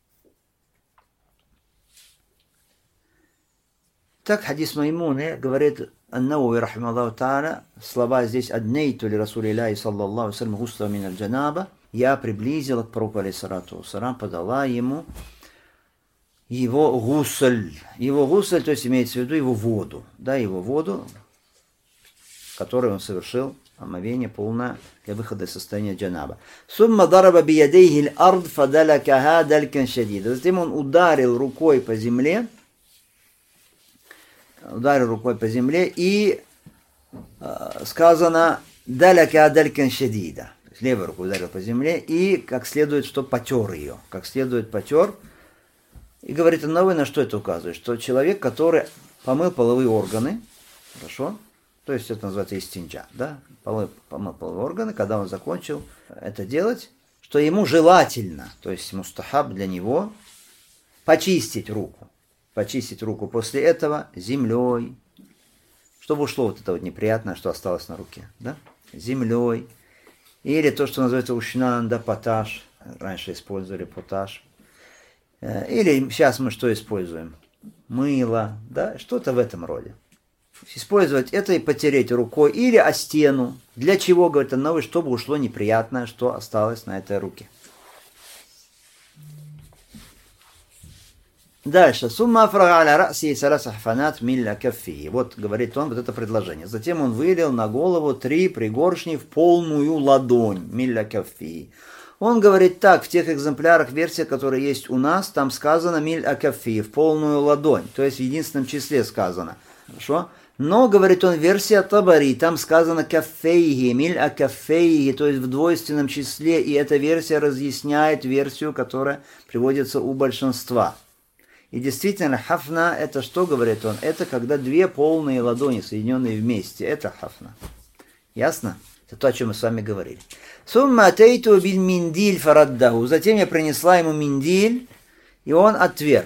Так хадис Маймуны говорит Ан-Навави, рахимахуллаху та'аля, слова здесь: «Аднейту ли Расулилляхи саллаллаху алейхи ва саллям гусла мин аль-джанаба». Я приблизила к пророку, алейхиссалату вассалам, подала ему его гусль. Его гусль, то есть имеется в виду его воду. Да, его воду, которую он совершил омовение полное для выхода из состояния джанаба. «Сумма дараба биядейхи л-ард фадалякаха далькан шадида». Затем он ударил рукой по земле, ударил рукой по земле, и э, сказано «далякаха далькан шадида». Левой рукой ударил по земле и как следует, что потер ее. Как следует потер. И говорит Ан-Навави, на что это указывает? Что человек, который помыл половые органы, хорошо, то есть это называется истинджа, да, помыл, помыл половые органы, когда он закончил это делать, что ему желательно, то есть мустахаб для него, почистить руку. Почистить руку после этого землей, чтобы ушло вот это вот неприятное, что осталось на руке, да, землей. Или то, что называется ушнан, да, поташ, раньше использовали поташ. Или сейчас мы что используем? Мыло, да, что-то в этом роде. Использовать это и потереть рукой или о стену. Для чего, говорит Ан-Навави, чтобы ушло неприятное, что осталось на этой руке. Дальше. Сумма афрага аля раси саласа хафанат милля каффи. Вот говорит он, вот это предложение. Затем он вылил на голову три пригоршни в полную ладонь. Милля каффи. Он говорит так, в тех экземплярах, версия, которая есть у нас, там сказано миль акафи, в полную ладонь. То есть в единственном числе сказано. Хорошо? Но, говорит он, версия Табари, там сказано кафейги, миль акафейги, то есть в двойственном числе. И эта версия разъясняет версию, которая приводится у большинства. И действительно, хафна, это что, говорит он? Это когда две полные ладони, соединенные вместе. Это хафна. Ясно? Это то, о чем мы с вами говорили. Сумма атейту биль миндиль фараддаху. Затем я принесла ему миндиль, и он отверг.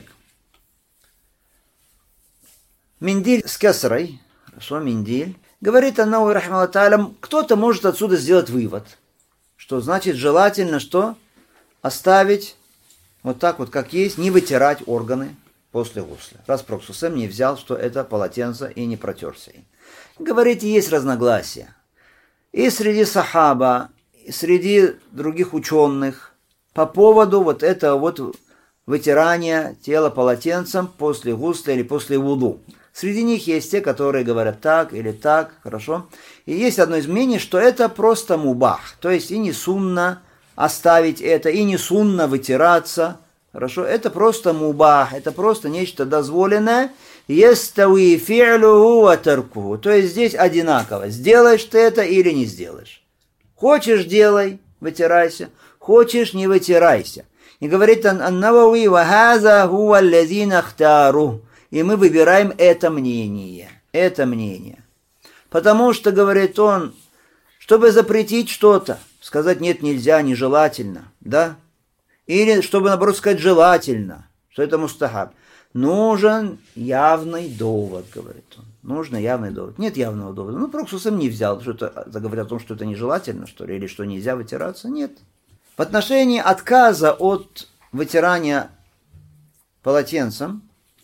Миндиль с кесрой. Хорошо, миндиль. Говорит Ан-Навави рахимахуллаху тааля, кто-то может отсюда сделать вывод. Что значит желательно что? Оставить вот так вот, как есть, не вытирать органы после гусля. Раз Пророк саллаллаху алейхи ва саллям не взял, что это полотенце и не протерся им. Говорите, есть разногласия. И среди сахаба, и среди других ученых по поводу вот этого вот вытирания тела полотенцем после гусля или после вуду. Среди них есть те, которые говорят так или так, хорошо. И есть одно из мнений, что это просто мубах, то есть и не сунна оставить это, и не сунна вытираться, хорошо. Это просто мубах, это просто нечто дозволенное. Ястауи фи'луху ва таркуху. То есть здесь одинаково. Сделаешь ты это или не сделаешь. Хочешь — делай, вытирайся. Хочешь — не вытирайся. И говорит Ан-Навави, ва хаза хуа аллазина хтару. И мы выбираем это мнение. Это мнение. Потому что, говорит он, чтобы запретить что-то, сказать нет, нельзя, нежелательно, да? Или чтобы, наоборот, сказать желательно, что это мустахаб. Нужен явный довод, говорит он. Нужно явный довод. Нет явного довода. Ну, Пророк саллаллаху алейхи ва саллям не взял, что это, заговорил о том, что это нежелательно, что ли, или что нельзя вытираться. Нет. В отношении отказа от вытирания полотенцем,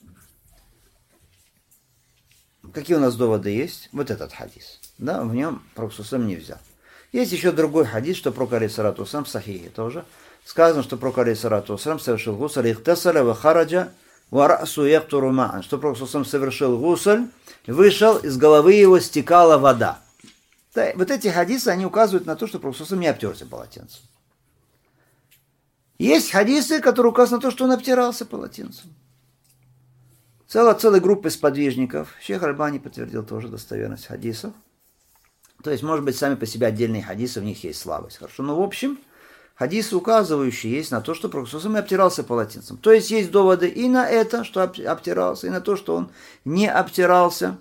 какие у нас доводы есть? Вот этот хадис. Да, в нем Пророк саллаллаху алейхи ва саллям не взял. Есть еще другой хадис, что Пророк алейхиссалату вассалям в Сахихе тоже. Сказано, что Пророк алейхиссалату вассалям совершил гусаль, ихтасаля ва хараджа, что Пророк саллаллаху совершил гусль, вышел, из головы его стекала вода. Да, вот эти хадисы, они указывают на то, что Пророк саллаллаху не обтерся полотенцем. Есть хадисы, которые указывают на то, что он обтирался полотенцем. Целая, целая группа сподвижников. Шейх Аль-Бани подтвердил тоже достоверность хадисов. То есть, может быть, сами по себе отдельные хадисы, в них есть слабость. Хорошо, но в общем, хадисы, указывающие есть на то, что Пророк саллаллаху алейхи ва саллям обтирался полотенцем. То есть есть доводы и на это, что обтирался, и на то, что он не обтирался.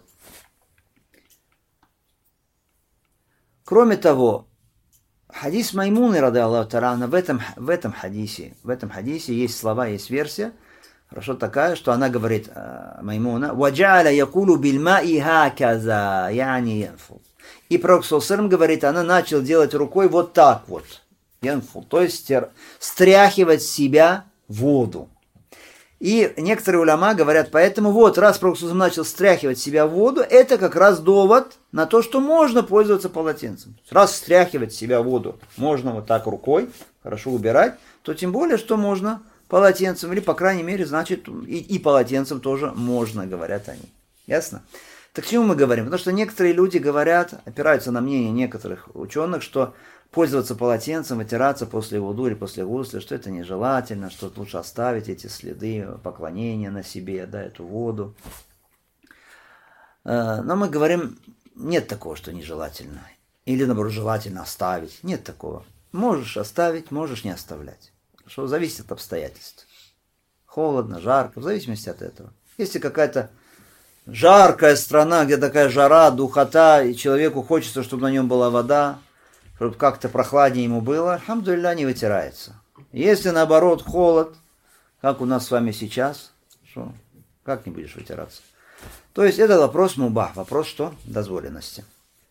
Кроме того, хадис Маймуны, рады Аллаху та'аля, в этом, в этом хадисе, в этом хадисе есть слова, есть версия, хорошо, такая, что она говорит, Маймуна, «Ваджа'аля якулу бильма'i хаказа, яни янфу». И Пророк саллаллаху алейхи ва саллям говорит, она начала делать рукой вот так вот. Янфу, то есть стряхивать с себя воду. И некоторые уляма говорят, поэтому вот, раз Пророк саллаллаху алейхи ва саллям начал стряхивать с себя воду, это как раз довод на то, что можно пользоваться полотенцем. Раз стряхивать с себя воду можно вот так рукой, хорошо убирать, то тем более, что можно полотенцем, или, по крайней мере, значит, и, и полотенцем тоже можно, говорят они. Ясно? Так к чему мы говорим? Потому что некоторые люди говорят, опираются на мнение некоторых ученых, что пользоваться полотенцем, вытираться после вуду или после гусля, что это нежелательно, что лучше оставить эти следы поклонения на себе, да, эту воду. Но мы говорим, нет такого, что нежелательно. Или, наоборот, желательно оставить. Нет такого. Можешь оставить, можешь не оставлять. Что зависит от обстоятельств. Холодно, жарко, в зависимости от этого. Если какая-то жаркая страна, где такая жара, духота, и человеку хочется, чтобы на нем была вода, чтобы как-то прохладнее ему было, альхамдулилля, не вытирается. Если, наоборот, холод, как у нас с вами сейчас, что, как не будешь вытираться? То есть, это вопрос мубах, вопрос что? Дозволенности.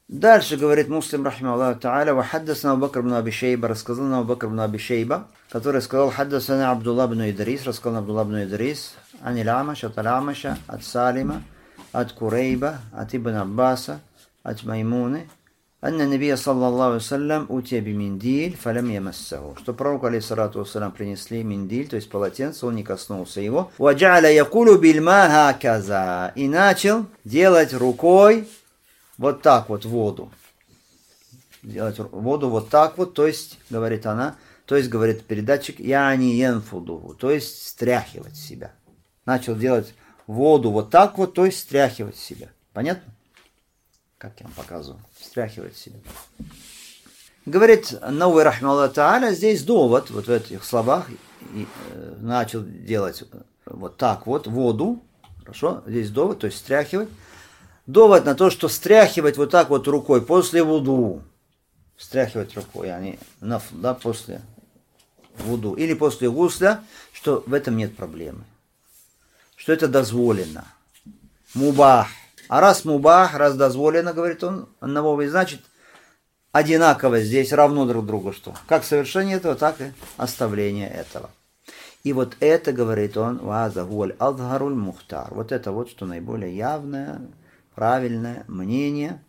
Дальше говорит Муслим, рахимахуллаху та'аля, ва хаддасана Абу Бакр ибн Аби Шейба, рассказал нам Абу Бакр ибн Аби Шейба, который сказал, хаддасана Абдулла ибн Идрис, рассказал нам Абдулла ибн Идрис, ан Иламаш, от Аламаша, от Салима, от Курейба, от Ибн Аббаса, от Маймуны, анна Набия саллаллаху алейхи вассалям утия би миндиль, фалям ямассаху, что пророк, алейхиссалату вассалям, принесли миндиль, то есть полотенце, он не коснулся его, ва джа'аля якулу бильма хаказа, и начал делать рукой вот так вот воду. Делать воду вот так вот, то есть, говорит она, то есть, говорит передатчик, яни янфудуху, то есть стряхивать себя. Начал делать воду вот так вот, то есть стряхивать себя. Понятно? Как я вам показываю. Стряхивать себя. Говорит Науи рахмаллаху та'аля, здесь довод, вот в этих словах, и, э, начал делать вот так вот воду. Хорошо? Здесь довод, то есть стряхивать. Довод на то, что стряхивать вот так вот рукой после вуду, стряхивать рукой, а не да, после вуду или после гусля, что в этом нет проблемы. Что это дозволено. Мубах. А раз мубах, раз дозволено, говорит он, Навави, значит, одинаково здесь, равно друг другу, что как совершение этого, так и оставление этого. И вот это, говорит он, вазагуль адхаруль мухтар. Вот это вот, что наиболее явное, правильное мнение.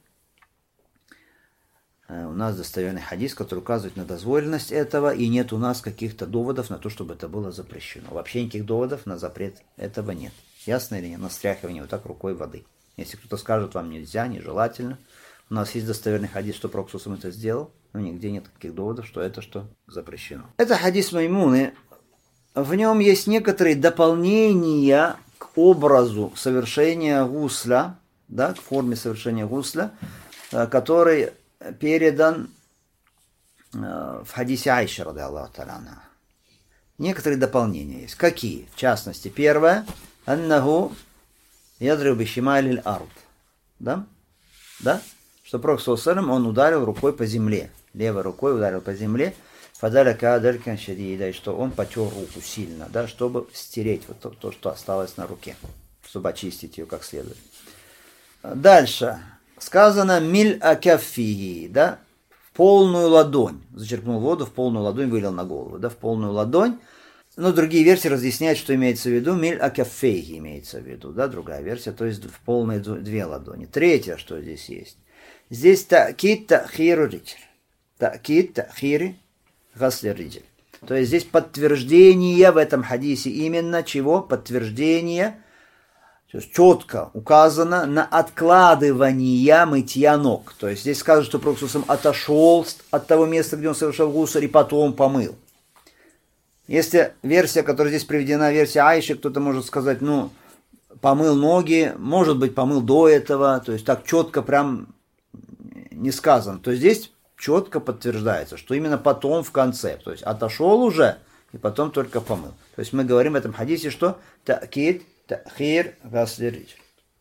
У нас достоверный хадис, который указывает на дозволенность этого, и нет у нас каких-то доводов на то, чтобы это было запрещено. Вообще никаких доводов на запрет этого нет. Ясно или нет? На стряхивание вот так рукой воды. Если кто-то скажет, вам нельзя, нежелательно. У нас есть достоверный хадис, что Пророк это сделал, но нигде нет таких доводов, что это что запрещено. Это хадис Маймуны. В нем есть некоторые дополнения к образу совершения гусля, да, к форме совершения гусля, который передан в хадисе Айши, ради Аллаху та'аля. Некоторые дополнения есть. Какие? В частности, первое, аннаху ядрю бишималиль ард. Да? Да? Что Пророк саллаллаху алейхи ва саллям, он ударил рукой по земле. Левой рукой ударил по земле. Фадаля каадалькан шадида, что он потер руку сильно, да, чтобы стереть вот то, то, что осталось на руке, чтобы очистить ее как следует. Дальше. Сказано миль акафии, да, в полную ладонь. Зачерпнул воду, в полную ладонь вылил на голову, да, в полную ладонь. Но другие версии разъясняют, что имеется в виду. Миль акафейhi имеется в виду, да, другая версия, то есть в полные две ладони. Третье, что здесь есть. Здесь та'кид та'хиру риджль. Та'кид та'хири гасли риджль. То есть здесь подтверждение в этом хадисе именно чего? Подтверждение, то есть четко указано на откладывание мытья ног. То есть здесь сказано, что Пророк отошел от того места, где он совершал гусуль, и потом помыл. Если версия, которая здесь приведена, версия Айши, кто-то может сказать, ну, помыл ноги, может быть, помыл до этого, то есть так четко прям не сказано. То есть здесь четко подтверждается, что именно потом в конце, то есть отошел уже, и потом только помыл. То есть мы говорим в этом хадисе, что та'кид та'хир гасли риджль.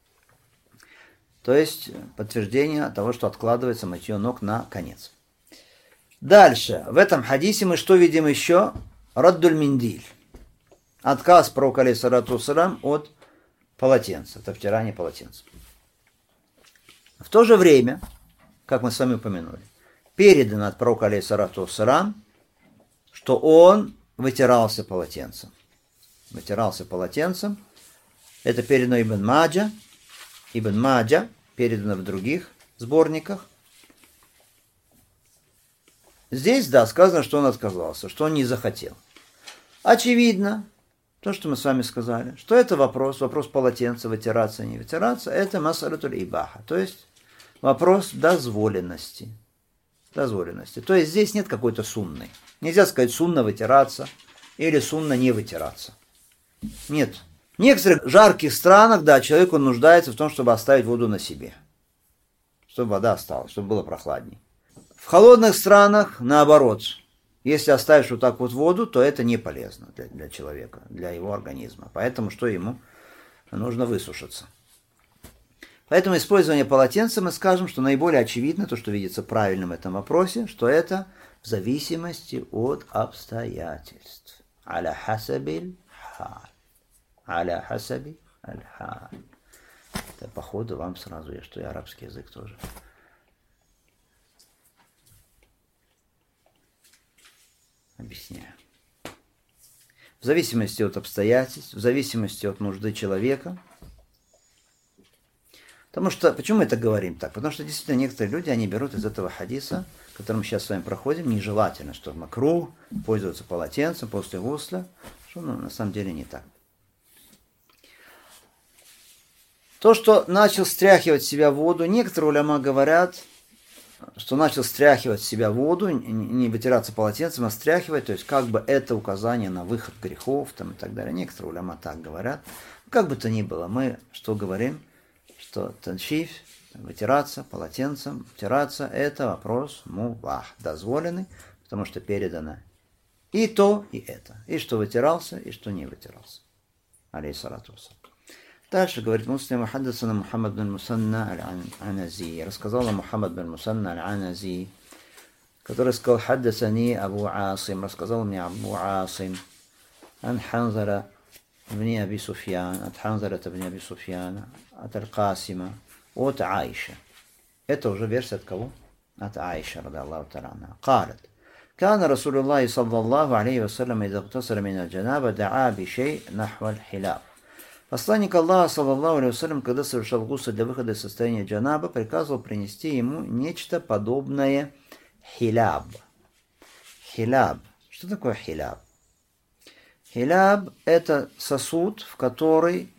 То есть подтверждение того, что откладывается мытье ног на конец. Дальше. В этом хадисе мы что видим еще? Раддуль миндиль. Отказ пророка алейхиссалату вассалям от полотенца, от обтирания полотенца. В то же время, как мы с вами упомянули, передано от пророка алейхиссалату вассалям, что он вытирался полотенцем. Вытирался полотенцем. Это передано Ибн Маджа. Ибн Маджа передано в других сборниках. Здесь, да, сказано, что он отказался, что он не захотел. Очевидно, то, что мы с вами сказали, что это вопрос, вопрос полотенца, вытираться, не вытираться, это масалатуль ибаха, то есть вопрос дозволенности. Дозволенности. То есть здесь нет какой-то сунны. Нельзя сказать сунна вытираться или сунна не вытираться. Нет. В некоторых жарких странах, да, человеку нуждается в том, чтобы оставить воду на себе. Чтобы вода осталась, чтобы было прохладней. В холодных странах, наоборот, если оставишь вот так вот воду, то это не полезно для, для человека, для его организма. Поэтому что ему? Нужно высушиться. Поэтому использование полотенца мы скажем, что наиболее очевидно, то, что видится правильным в этом вопросе, что это в зависимости от обстоятельств. Аля хасабиль халь. Аля хасаби аль халь. Это, походу, вам сразу, я, что и арабский язык тоже Объясняю. В зависимости от обстоятельств, в зависимости от нужды человека. Потому что, почему мы это говорим так? Потому что действительно некоторые люди, они берут из этого хадиса, который мы сейчас с вами проходим, нежелательно, что макрух, пользоваться полотенцем после гусля, что ну, на самом деле не так. То, что начал стряхивать с себя воду, некоторые уляма говорят, что начал стряхивать с себя воду, не вытираться полотенцем, а стряхивать, то есть как бы это указание на выход грехов там, и так далее. Некоторые уляма так говорят. Как бы то ни было, мы что говорим? Что таншиф, вытираться полотенцем, вытираться, это вопрос мубах, дозволенный, потому что передано и то, и это. И что вытирался, и что не вытирался. Алейхиссалату вассалам. Дальше говорит Муслим, хаддасана Мухаммад бин Мусанна аль-Анази. Рассказал нам Мухаммад бин Мусанна аль-Анази, который сказал, хаддасани Абу Асим, рассказал мне Абу Асим, ан Ханзара бни Аби Суфьян, от Ханзара бни Аби Суфьяна, от Аль-Касима, от Аиша. Это уже версия от кого? От Аиша, ради Аллаху та'ala. قالت كان رسول الله صلى الله عليه وسلم إذا اغتسل من الجنابة دعا بشيء نحو الحلاب. Посланник Аллаха, саллаллаху алейхи вассалям, когда совершал гусль для выхода из состояния джанаба, приказывал принести ему нечто подобное хиляб. Хиляб. Что такое хиляб? Хиляб – это сосуд, в который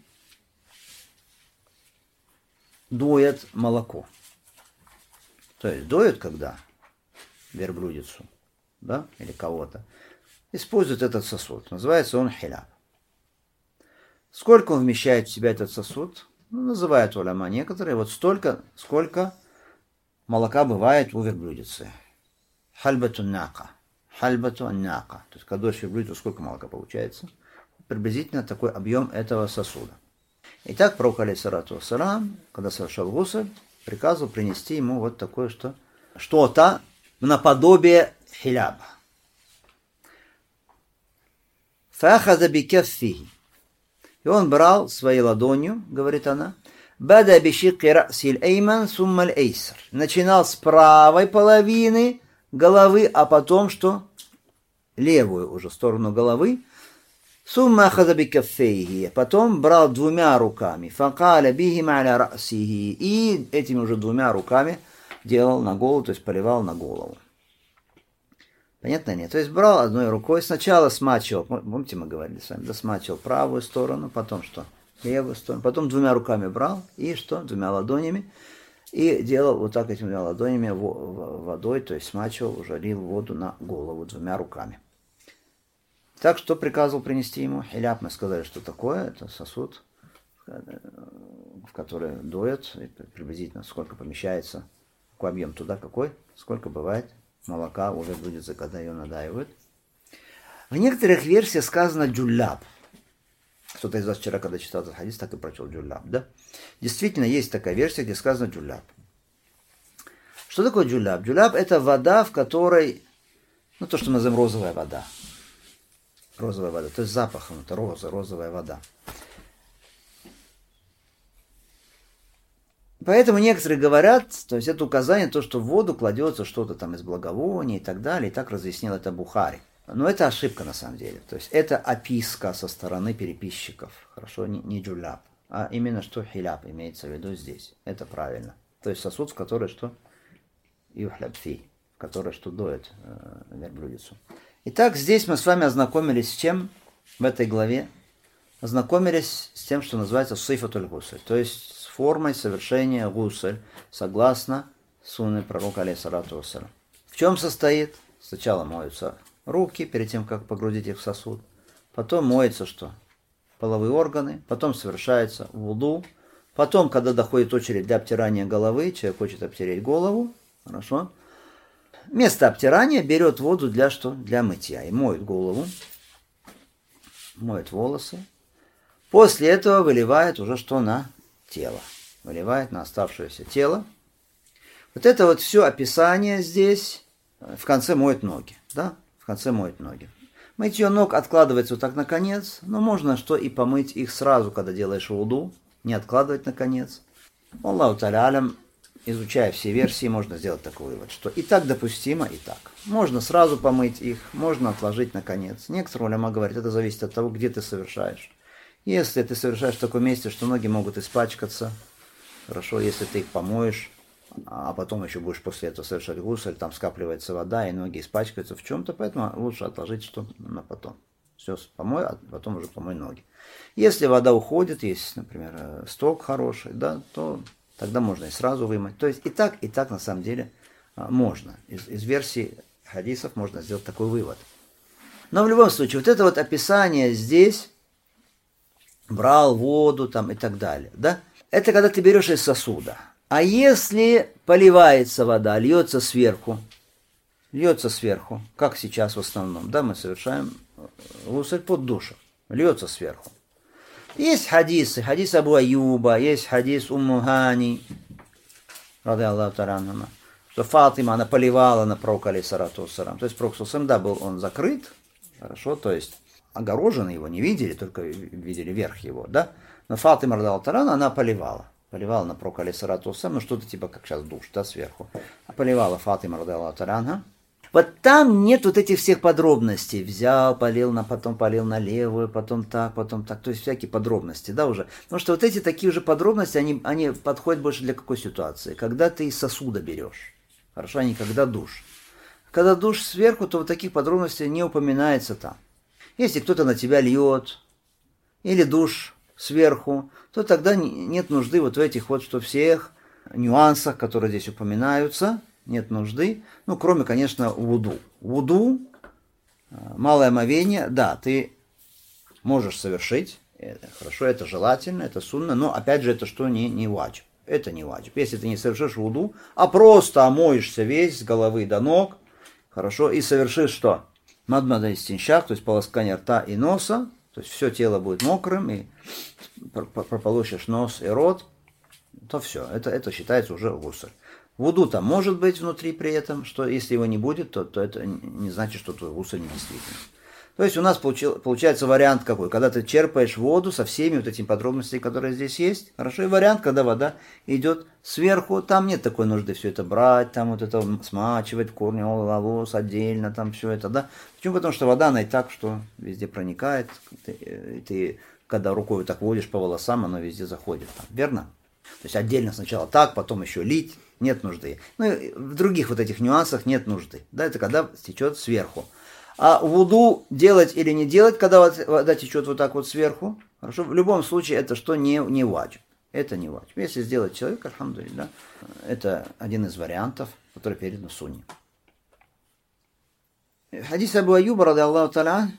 дует молоко. То есть дует когда? Верблюдицу, да, или кого-то. Использует этот сосуд. Называется он хиляб. Сколько он вмещает в себя этот сосуд? Ну, называют уляма некоторые. Вот столько, сколько молока бывает у верблюдицы. Хальбату нака. Хальбату нака. То есть, когда дочь верблюдицу, сколько молока получается? Приблизительно такой объем этого сосуда. Итак, пророк, алейхиссалату вассалам, когда совершал гусль, приказывал принести ему вот такое что, что-то наподобие хиляба. Фахаза бикаффихи. И он брал своей ладонью, говорит она, бада бишикки расиль эйман суммаль эйсар. Начинал с правой половины головы, а потом что? Левую уже сторону головы. Сумма ахаза бикаффейхи. Потом брал двумя руками. Факаля бихим аля расихи. И этими уже двумя руками делал на голову, то есть поливал на голову. Понятно нет? То есть брал одной рукой, сначала смачивал, помните, мы говорили с вами, да, смачивал правую сторону, потом что? Левую сторону, потом двумя руками брал и что? Двумя ладонями. И делал вот так этими двумя ладонями водой, то есть смачивал, уже лил воду на голову двумя руками. Так что приказывал принести ему хиляб, мы сказали, что такое, это сосуд, в который дует, приблизительно сколько помещается, какой объем туда, какой, сколько бывает молока уже будет, когда ее надаивают. В некоторых версиях сказано джуллаб. Кто-то из вас вчера, когда читал этот хадис, так и прочел джуллаб, да? Действительно, есть такая версия, где сказано джуллаб. Что такое джуллаб? Джуллаб – это вода, в которой, ну, то, что мы называем розовая вода. Розовая вода, то есть запахом, это роза, розовая вода. Поэтому некоторые говорят, то есть это указание, то, что в воду кладется что-то там из благовония и так далее, и так разъяснил это Бухари. Но это ошибка на самом деле. То есть это описка со стороны переписчиков. Хорошо, не, не джуляб, а именно что хиляб имеется в виду здесь. Это правильно. То есть сосуд, в который что? Юхлябфи, в который что дует э, верблюдицу. Итак, здесь мы с вами ознакомились с чем в этой главе? Ознакомились с тем, что называется сифатуль гусль, то есть с формой совершения гусль, согласно сунне пророка, алейхиссалату вассалям. В чем состоит? Сначала моются руки, перед тем, как погрузить их в сосуд. Потом моется что? Половые органы. Потом совершается вуду. Потом, когда доходит очередь для обтирания головы, человек хочет обтереть голову. Хорошо. Вместо обтирания берет воду для что? Для мытья. И моет голову. Моет волосы. После этого выливает уже что на тело. Выливает на оставшееся тело. Вот это вот все описание здесь. В конце моет ноги. Да? В конце моет ноги. Мытье ног откладывается вот так на конец. Но можно что и помыть их сразу, когда делаешь вуду. Не откладывать на конец. Аллаху та'аля алям. изучая все версии, можно сделать такой вывод, что и так допустимо, и так. Можно сразу помыть их, можно отложить на конец. Некоторые уляма говорят, это зависит от того, где ты совершаешь. Если ты совершаешь в таком месте, что ноги могут испачкаться, хорошо, если ты их помоешь, а потом еще будешь после этого совершать гусль, там скапливается вода, и ноги испачкаются в чем-то, поэтому лучше отложить что на потом. Все, помой, а потом уже помой ноги. Если вода уходит, есть, например, сток хороший, да, то тогда можно и сразу вымыть. То есть и так, и так на самом деле можно. Из, из версии хадисов можно сделать такой вывод. Но в любом случае, вот это вот описание здесь, брал воду там и так далее, да, это когда ты берешь из сосуда. А если поливается вода, льется сверху, льется сверху, как сейчас в основном, да, мы совершаем гусль под душем, льется сверху. Есть хадисы, хадис Абу Аюба, есть хадис Умму Гани, ради Аллаху та'аля, что Фатима, она поливала на пророка алейхиссалату вассалям. То есть пророк саллаллаху алейхи ва саллям, да, был он закрыт, хорошо, то есть огороженный, его не видели, только видели верх его, да. Но Фатима, ради Аллаху та'аля, она поливала. Поливала на пророка алейхиссалату вассалям, ну что-то типа как сейчас душ, да, сверху. А поливала Фатима, ради Аллаху та'аля. Вот там нет вот этих всех подробностей. Взял, полил, на, потом полил на левую, потом так, потом так. То есть всякие подробности, да, уже. Потому что вот эти такие уже подробности, они, они подходят больше для какой ситуации? Когда ты из сосуда берешь. Хорошо, а не когда душ. Когда душ сверху, то вот таких подробностей не упоминается там. Если кто-то на тебя льет, или душ сверху, то тогда нет нужды вот в этих вот, что всех нюансах, которые здесь упоминаются, нет нужды, ну, кроме, конечно, вуду. Вуду, малое омовение, да, ты можешь совершить, это хорошо, это желательно, это сунна, но, опять же, это что, не, не ваджиб, это не ваджиб. Если ты не совершишь вуду, а просто омоешься весь с головы до ног, хорошо, и совершишь что? Мадмада истиншак, то есть полоскание рта и носа, то есть все тело будет мокрым, и прополощешь нос и рот, то все, это, это считается уже гусль. Вуду там может быть внутри при этом, что если его не будет, то, то это не значит, что твой гусль не действительно. То есть у нас получил, получается вариант какой, когда ты черпаешь воду со всеми вот этими подробностями, которые здесь есть, хорошо, и вариант, когда вода идет сверху, там нет такой нужды все это брать, там вот это смачивать, корни волос отдельно, там все это, да. Почему? Потому что вода, она и так, что везде проникает, ты, ты когда рукой вот так водишь по волосам, она везде заходит, там, верно? То есть отдельно сначала так, потом еще лить, нет нужды. Ну и в других вот этих нюансах нет нужды. Да, это когда течет сверху. А вуду делать или не делать, когда вода течет вот так вот сверху, хорошо, в любом случае это что не, не ваджиб. Это не ваджиб. Если сделать человек, альхамдулилля, это один из вариантов, который передан в сунне. В хадисе Абу Аюба, ради Аллаху та'аля,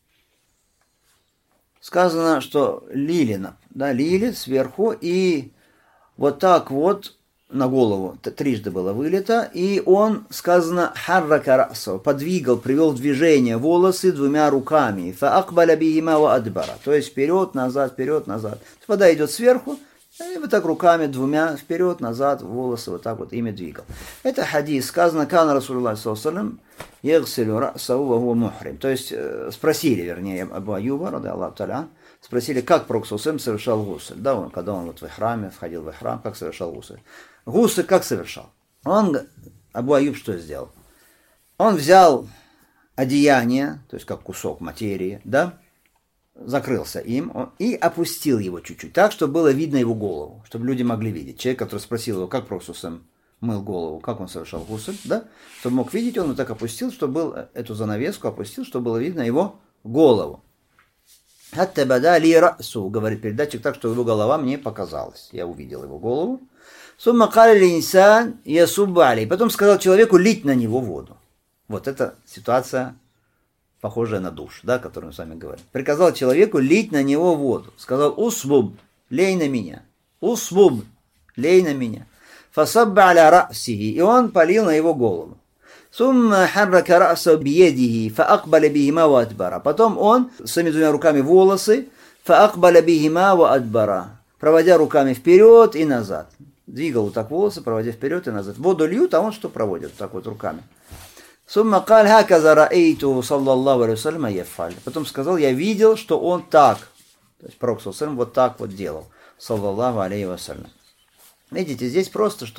сказано, что лили, да, лили сверху, и вот так вот на голову трижды было вылито, и он, сказано, харрака расу, подвигал, привел в движение волосы двумя руками, фаакбаля бихима ва адбара, то есть вперед, назад, вперед, назад. Вода идет сверху, и вот так руками двумя вперед, назад, волосы вот так вот ими двигал. Это хадис, сказано, кан Расулуллах саллаллаху алейхи ва саллям ягсилю расаху ва хуа мухрим. То есть спросили, вернее, Абу Аюба, ради Аллаху та'аля, спросили, как пророк саллаллаху алейхи ва саллям совершал гусль, да, он, когда он вот в храме, входил в храм, как совершал гусль. Гусль как совершал? Он, Абу Аюб, что сделал? Он взял одеяние, то есть как кусок материи, да, закрылся им и опустил его чуть-чуть, так, чтобы было видно его голову, чтобы люди могли видеть. Человек, который спросил его, как пророк саллаллаху алейхи ва саллям мыл голову, как он совершал гусль, да, чтобы мог видеть, он вот так опустил, чтобы был, эту занавеску опустил, чтобы было видно его голову. «Хатта бада ли расу», говорит передатчик, так, что его голова мне показалась. Я увидел его голову. «Сумма калли инсан ясубба алей». Потом сказал человеку лить на него воду. Вот это ситуация, похожая на душ, да, о которой мы с вами говорим. Приказал человеку лить на него воду. Сказал: «Усбуб, лей на меня». «Усбуб, лей на меня». «Фасабба аля расихи». И он полил на его голову. «Сумма харрака расу биедихи, фаакбаля бихима ва адбара». Потом он своими двумя руками волосы, фаакбаля бихима ва адбара, проводя руками вперед и назад. Двигал вот так волосы, проводя вперед и назад. Воду льют, а он что проводит? Вот так вот руками. «Сумма каль хаказа раэйту саллаллаху алейхи ва саллям яфаль». Потом сказал: я видел, что он так, то есть пророк саллаллаху алейхи ва саллям вот так вот делал, саллаллаху алейхи ва саллям. Видите, здесь просто что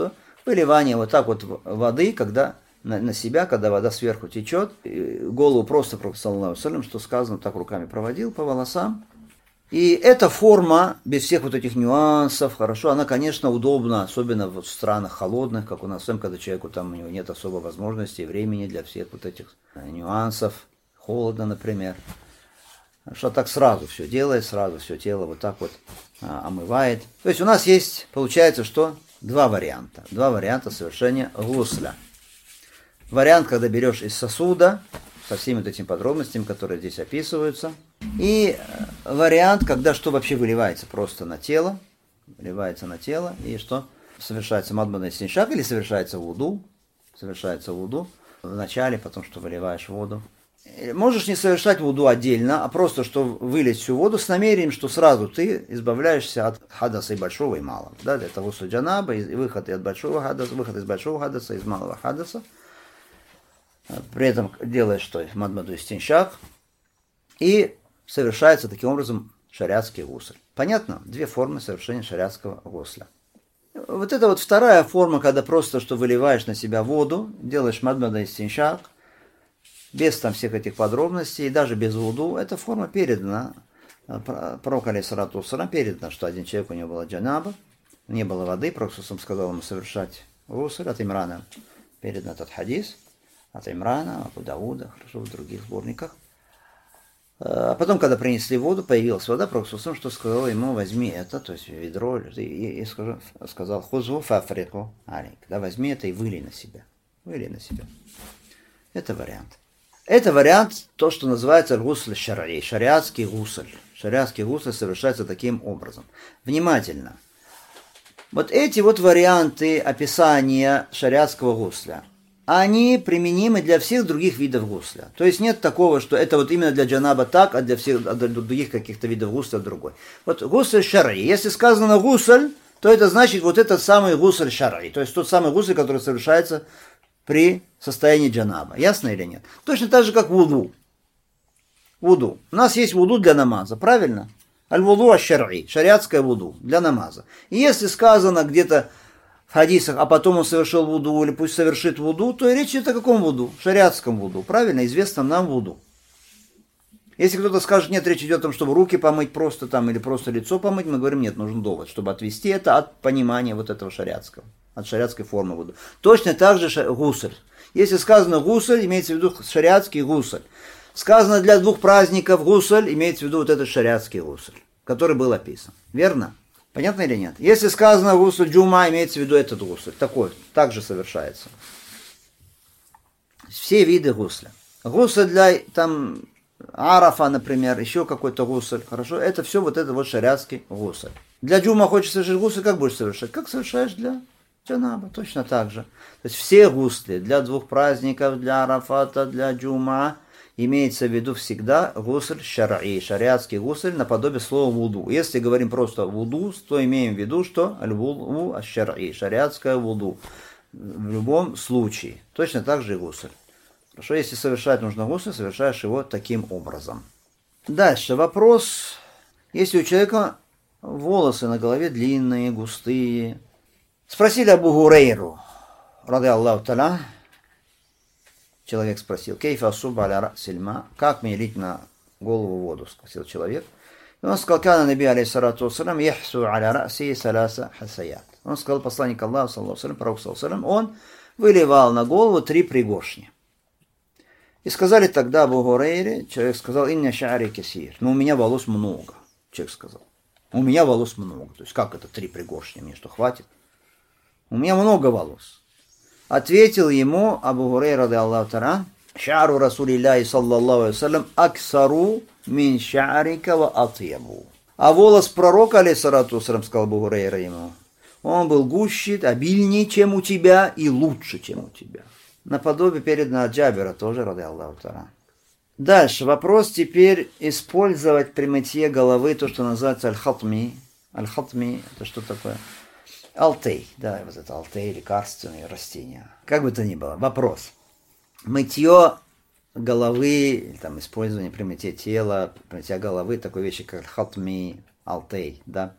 Выливание вот так вот воды, когда на, на себя, когда вода сверху течет, голову просто, саллаллаху алейхи ва саллям, что сказано, так руками проводил по волосам. И эта форма, без всех вот этих нюансов, хорошо, она, конечно, удобна, особенно в странах холодных, как у нас, когда человеку там у него нет особой возможности и времени для всех вот этих нюансов. Холодно, например. Что так сразу все делает, сразу все тело вот так вот а, омывает. То есть у нас есть, получается, что два варианта. Два варианта совершения гусля. Вариант, когда берешь из сосуда, со всеми вот этими подробностями, которые здесь описываются. И вариант, когда что вообще выливается просто на тело, выливается на тело, и что совершается мадмана истиншак, или совершается вуду, совершается вуду в начале, потом что выливаешь воду. Можешь не совершать вуду отдельно, а просто что вылить всю воду с намерением, что сразу ты избавляешься от хадаса и большого, и малого. Да, для того, что джанаба, и выход и от большого хадаса, выход из большого хадаса, из малого хадаса. При этом делаешь что? Мадмаду истиншак. И совершается таким образом шариатский гусль. Понятно? Две формы совершения шариатского гусля. Вот это вот вторая форма, когда просто что выливаешь на себя воду, делаешь мадмаду истиншак, без там всех этих подробностей, и даже без вуду, эта форма передана. Пророк алейхиссалату вассалям передано, что один человек, у него была джанаба, не было воды, пророк сказал ему совершать гусль. От Имрана передан этот хадис. От Имрана, Абу Дауда, хорошо, в других сборниках. А потом, когда принесли воду, появилась вода, пророк что сказал ему, возьми это, то есть ведро, и, и, и сказал, хузу фафрику алик, да, возьми это и вылей на себя. Вылей на себя. Это вариант. Это вариант, то, что называется гусль шари, шариатский гусль. Шариатский гусль совершается таким образом. Внимательно. Вот эти вот варианты описания шариатского гусля, они применимы для всех других видов гусля. То есть нет такого, что это вот именно для джанаба так, а для всех а для других каких-то видов гусля другой. Вот гусль шари. Если сказано гусль, то это значит вот этот самый гусль шари. То есть тот самый гусль, который совершается при состоянии джанаба. Ясно или нет? Точно так же, как вуду. Вуду. У нас есть вуду для намаза, правильно? Аль-вуду аш-шар'и, шариатское вуду для намаза. И если сказано где-то в хадисах, а потом он совершил вуду, или пусть совершит вуду, то и речь идет о каком вуду? Шариатском вуду, правильно? Известном нам вуду. Если кто-то скажет, нет, речь идет о том, чтобы руки помыть просто там, или просто лицо помыть, мы говорим, нет, нужен довод, чтобы отвести это от понимания вот этого шариатского, от шариатской формы вуду. Точно так же гусль. Если сказано гусль, имеется в виду шариатский гусль. Сказано для двух праздников гусль, имеется в виду вот этот шариатский гусль, который был описан. Верно? Понятно или нет? Если сказано гусль джума, имеется в виду этот гусль. Такой, также совершается. Все виды гусля. Гусль для там арафа, например, еще какой-то гусль. Хорошо? Это все вот это вот шариатский гусль. Для джума хочешь совершить гусль, как будешь совершать? Как совершаешь для джанаба? Точно так же. То есть все гусли для двух праздников, для арафата, для джума, имеется в виду всегда гусль шар'и, шариатский гусль, наподобие слова вуду. Если говорим просто вуду, то имеем в виду, что аль-вуду аш-шар'и, шариатское вуду. В любом случае. Точно так же и гусль. Хорошо, если совершать нужно гусль, совершаешь его таким образом. Дальше вопрос. Если у человека волосы на голове длинные, густые. Спросили Абу Гурейру, ради Аллаху та'аля. Человек спросил, кейфа асуба аля ра'сильма, как мне лить на голову воду, спросил человек. И он сказал, кана наби алейхиссалату вассалям, яхсу аля ра'си саласа хасаят. Он сказал, посланник Аллаха, саллаллаху алейхи ва саллям, пророк, саллаллаху алейхи ва саллям, он выливал на голову три пригоршни. И сказали тогда Абу Гурейре, человек сказал, инна ша'ри кесир, но у меня волос много. Человек сказал, у меня волос много. То есть как это три пригоршни, мне что, хватит? У меня много волос. Ответил ему Абу Гурейра, ради Аллаху та'аля, ша'ру Расулилляхи саллаллаху алейхи ва саллям аксару мин ша'рика ва атьябу. А волос пророка, алейхиссалату вассалям, сказал Абу Гурейра ему, он был гуще, обильнее, чем у тебя, и лучше, чем у тебя. Наподобие передано от Джабира тоже, ради Аллаху та'аля. Дальше вопрос теперь использовать при мытье головы то, что называется аль-хатми. Аль-хатми, это что такое? Алтей, да, вот это алтей, лекарственные растения. Как бы то ни было, вопрос. Мытье головы, там, использование при мытье тела, при мытье головы, такой вещи, как хатми, алтей, да.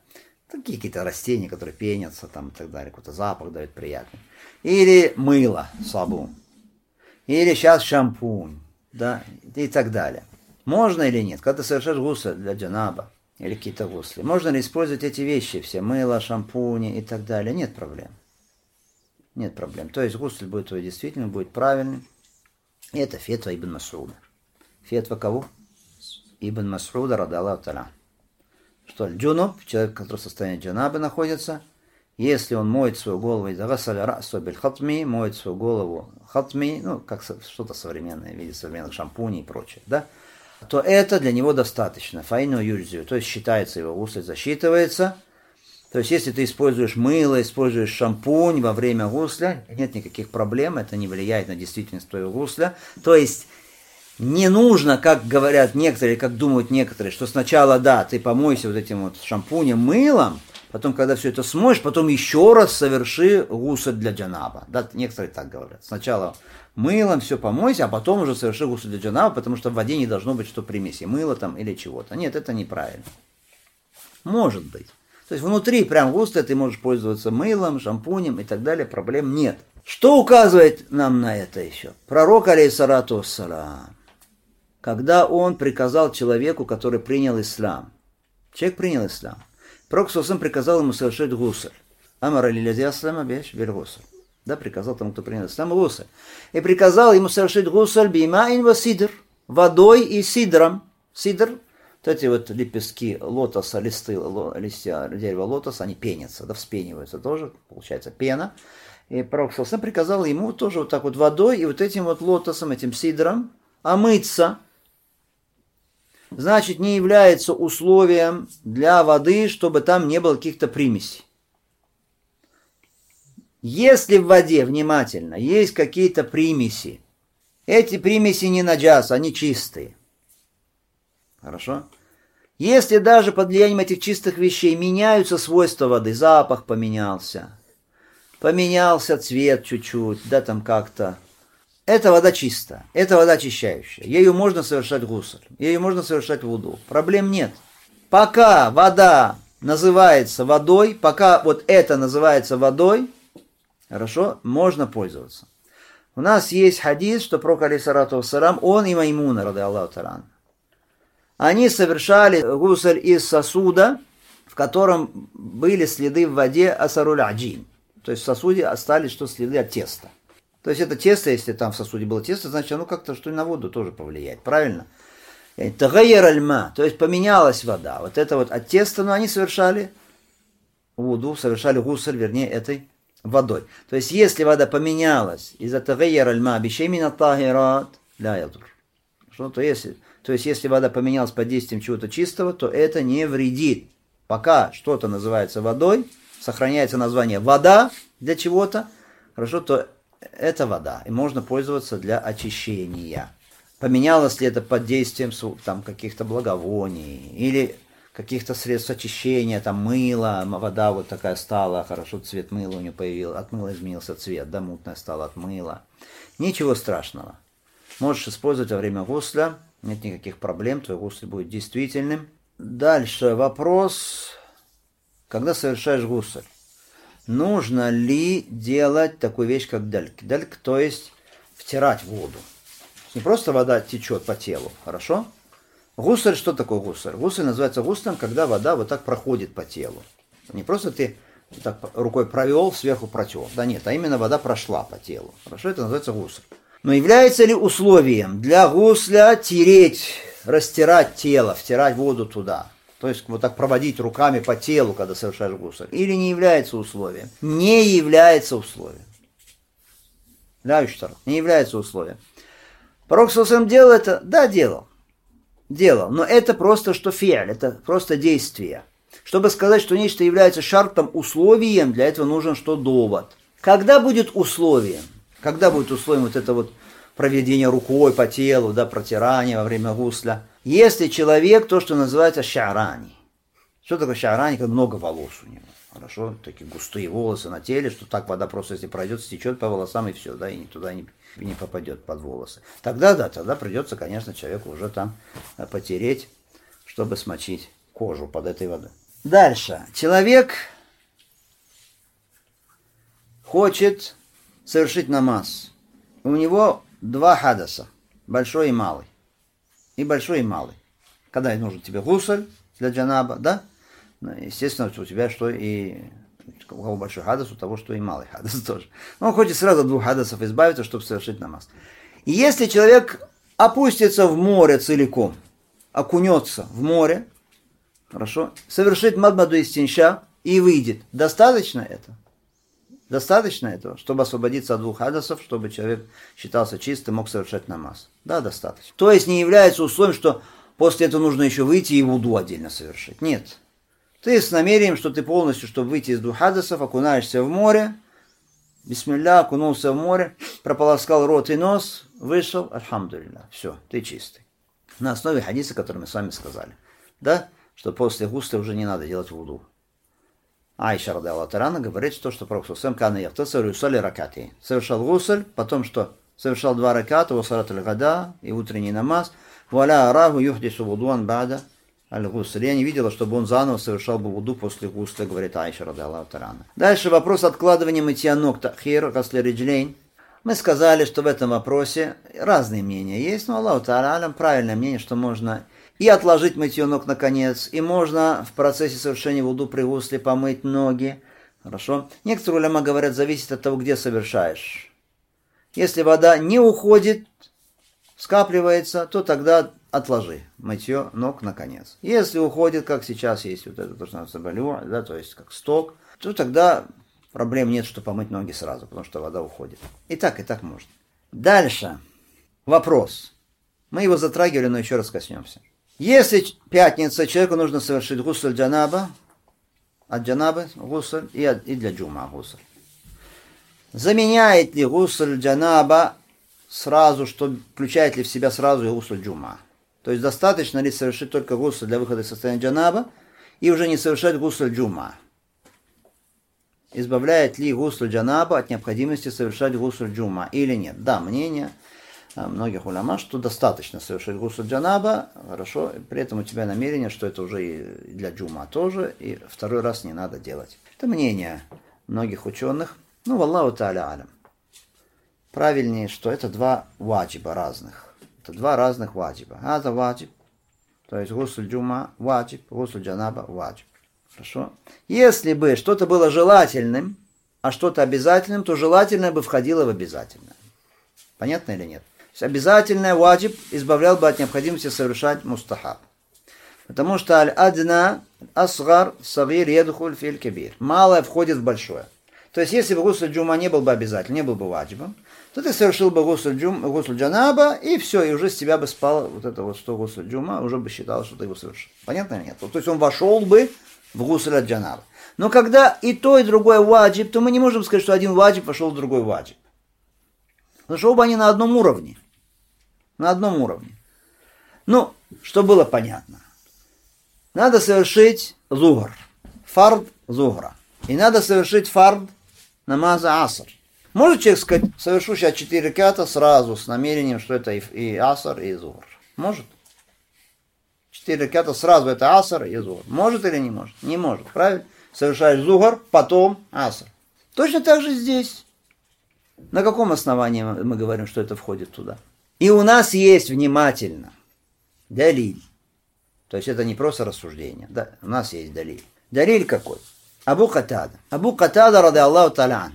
Такие какие-то растения, которые пенятся там и так далее, какой-то запах дает приятный. Или мыло, сабун. Или сейчас шампунь, да, и так далее. Можно или нет? Когда ты совершаешь гусль для джанаба или какие-то гусли, можно ли использовать эти вещи все, мыло, шампуни и так далее? Нет проблем. Нет проблем. То есть гусль будет твой действительно, будет правильным. И это фетва Ибн Мас'уда. Фетва кого? Ибн Мас'уда, ради Аллаху та'аля. Что джунуб, человек, который в состоянии джанабы находится, если он моет свою голову из гасаля расу биль хатми, моет свою голову хатми, ну, как что-то современное, в виде современных шампуней и прочее, да, то это для него достаточно. Файну юрзию, то есть считается его гусль, засчитывается. То есть если ты используешь мыло, используешь шампунь во время гусля, нет никаких проблем, это не влияет на действительность твоего гусля. То есть не нужно, как говорят некоторые, как думают некоторые, что сначала, да, ты помойся вот этим вот шампунем, мылом, потом, когда все это смоешь, потом еще раз соверши гусль для джанаба. Да, некоторые так говорят. Сначала мылом все помойся, а потом уже соверши гусль для джанаба, потому что в воде не должно быть что примеси, мыла там или чего-то. Нет, это неправильно. Может быть. То есть внутри прям густо ты можешь пользоваться мылом, шампунем и так далее, проблем нет. Что указывает нам на это еще? Пророк, алейхиссалату вассалям, когда он приказал человеку, который принял ислам, человек принял ислам, пророк сам приказал ему совершить гусль. Амар лиллязи аслама беш бель гусль. Да, приказал тому, кто принял ислам, гусль. И приказал ему совершить гусль бимаин ва сидр, водой и сидром. Сидр, вот эти вот лепестки лотоса, листы, листья дерева лотоса, они пенятся, да, вспениваются тоже, получается пена. И пророк сам приказал ему тоже вот так вот водой и вот этим вот лотосом, этим сидром омыться. Значит, не является условием для воды, чтобы там не было каких-то примесей. Если в воде, внимательно, есть какие-то примеси, эти примеси не наджас, они чистые. Хорошо? Если даже под влиянием этих чистых вещей меняются свойства воды, запах поменялся, поменялся цвет чуть-чуть, да, там как-то, эта вода чистая, это вода очищающая. Ею можно совершать гусль, ею можно совершать вуду. Проблем нет. Пока вода называется водой, пока вот это называется водой, хорошо, можно пользоваться. У нас есть хадис, что пророк, алейхиссалату вассалям, он и Маймуна, ради Аллаху та'аля, они совершали гусль из сосуда, в котором были следы в воде асаруль аджин. То есть в сосуде остались что следы от теста. То есть это тесто, если там в сосуде было тесто, значит оно как-то что и на воду тоже повлияет. Правильно? Тагайяр аль-ма, то есть поменялась вода. Вот это вот от теста, но они совершали вуду, совершали гусль, вернее, этой водой. То есть если вода поменялась из-за тагайяр аль-ма бишеймина тахират, ля ядур. Что, то, если, то есть если вода поменялась под действием чего-то чистого, то это не вредит. Пока что-то называется водой, сохраняется название вода для чего-то, хорошо, то это вода, и можно пользоваться для очищения. Поменялось ли это под действием там, каких-то благовоний или каких-то средств очищения, там мыло, вода вот такая стала, хорошо, цвет мыла у нее появился, от мыла изменился цвет, да, мутная стала от мыла. Ничего страшного. Можешь использовать во время гусля, нет никаких проблем, твой гусль будет действительным. Дальше вопрос, когда совершаешь гусль. Нужно ли делать такую вещь, как дальк? Дальк, то есть втирать воду. Не просто вода течет по телу, хорошо? Гусль, что такое гусль? Гусль называется гуслем, когда вода вот так проходит по телу. Не просто ты так рукой провел, сверху протер. Да нет, а именно вода прошла по телу. Хорошо, это называется гусль. Но является ли условием для гусля тереть, растирать тело, втирать воду туда? То есть вот так проводить руками по телу, когда совершаешь гусль. Или не является условием? Не является условием. Да, еще не является условием. Пророк саллаллаху делал это? Да, делал. Делал. Но это просто что фиаль, это просто действие. Чтобы сказать, что нечто является шартом, условием, для этого нужен что? Довод. Когда будет условием? Когда будет условием вот это вот проведение рукой по телу, да, протирание во время гусля? Если человек, то, что называется ша'рани. Что такое ша'рани? Когда много волос у него. Хорошо, такие густые волосы на теле, что так вода просто, если пройдет, стечет по волосам и все, да, и туда не, не попадет под волосы. Тогда, да, тогда придется, конечно, человеку уже там потереть, чтобы смочить кожу под этой водой. Дальше. Человек хочет совершить намаз. У него два хадаса. Большой и малый. И большой, и малый. Когда нужен тебе гусль для джанаба, да? Ну, естественно, у тебя что и... У кого большой хадас, у того, что и малый хадас тоже. Но он хочет сразу от двух хадасов избавиться, чтобы совершить намаз. И если человек опустится в море целиком, окунется в море, хорошо, совершит мадмаду истинша и выйдет, достаточно это? Достаточно этого, чтобы освободиться от двух хадасов, чтобы человек считался чистым, мог совершать намаз? Да, достаточно. То есть не является условием, что после этого нужно еще выйти и вуду отдельно совершить. Нет. Ты с намерением, что ты полностью, чтобы выйти из двух хадасов, окунаешься в море, бисмилля, окунулся в море, прополоскал рот и нос, вышел, альхамдулилля, все, ты чистый. На основе хадиса, который мы с вами сказали, да, что после гусля уже не надо делать вуду. Айша радиаллаху та'аля говорит, что, что Пророк саллаллаху алейхи ва саллям совершал гусль, потом что? Совершал два раката, васарат аль-гада и утренний намаз, валя араху юхдису вудуан бада аль-гусль. Я не видела, чтобы он заново совершал бы вуду после гусля, говорит Айша радиаллаху та'аля. Дальше вопрос откладывания мытья ног, тахир, гасли риджлейн. Мы сказали, что в этом вопросе разные мнения есть, но Аллаху та'аля правильное мнение, что можно и отложить мытье ног наконец, и можно в процессе совершения вуду при гусле помыть ноги. Хорошо. Некоторые уляма говорят, зависит от того, где совершаешь. Если вода не уходит, скапливается, то тогда отложи мытье ног наконец. Если уходит, как сейчас есть вот это, то, что называется балю, да, то есть как сток, то тогда проблем нет, что помыть ноги сразу, потому что вода уходит. И так, и так можно. Дальше. Вопрос. Мы его затрагивали, но еще раз коснемся. Если пятница, человеку нужно совершить гусль джанаба, от джанабы гусль и, от, и для джума гусль. Заменяет ли гусль джанаба сразу, что включает ли в себя сразу и гусль джума? То есть достаточно ли совершить только гусль для выхода из состояния джанаба и уже не совершать гусль джума? Избавляет ли гусль джанаба от необходимости совершать гусль джума или нет? Да, мнение многих уляма, что достаточно совершить гусль джанаба, хорошо, при этом у тебя намерение, что это уже и для джума тоже, и второй раз не надо делать. Это мнение многих ученых, ну, валлаху та'аля алям. Правильнее, что это два ваджиба разных. Это два разных ваджиба. А это ваджиб, то есть гусль джума ваджиб, гусль джанаба ваджиб. Хорошо. Если бы что-то было желательным, а что-то обязательным, то желательное бы входило в обязательное. Понятно или нет? То есть обязательное ваджиб избавлял бы от необходимости совершать мустахаб. Потому что аль-адна асгар сагир едхуль филь кабир. Малое входит в большое. То есть если бы гусль джума не был бы обязательным, не был бы ваджибом, то ты совершил бы гусль, джум, гусль джанаба, и все, и уже с тебя бы спало вот это вот что гусль джума, уже бы считалось, что ты его совершил. Понятно или нет? То есть он вошел бы в гусль от джанаба. Но когда и то, и другое ваджиб, то мы не можем сказать, что один ваджиб вошел в другой ваджиб. Потому что оба они на одном уровне. На одном уровне. Ну, что было понятно. Надо совершить зухр. Фард зухра. И надо совершить фард намаза аср. Может человек сказать, совершу сейчас четыре раката сразу с намерением, что это и, и аср, и зухр? Может. Четыре раката сразу это аср и зухр. Может или не может? Не может. Правильно? Совершаешь зухр, потом аср. Точно так же здесь. На каком основании мы говорим, что это входит туда? И у нас есть, внимательно, далиль. То есть это не просто рассуждение. Да, у нас есть далиль. Далиль какой? Абу Катада. Абу Катада, ради Аллаху та'аля.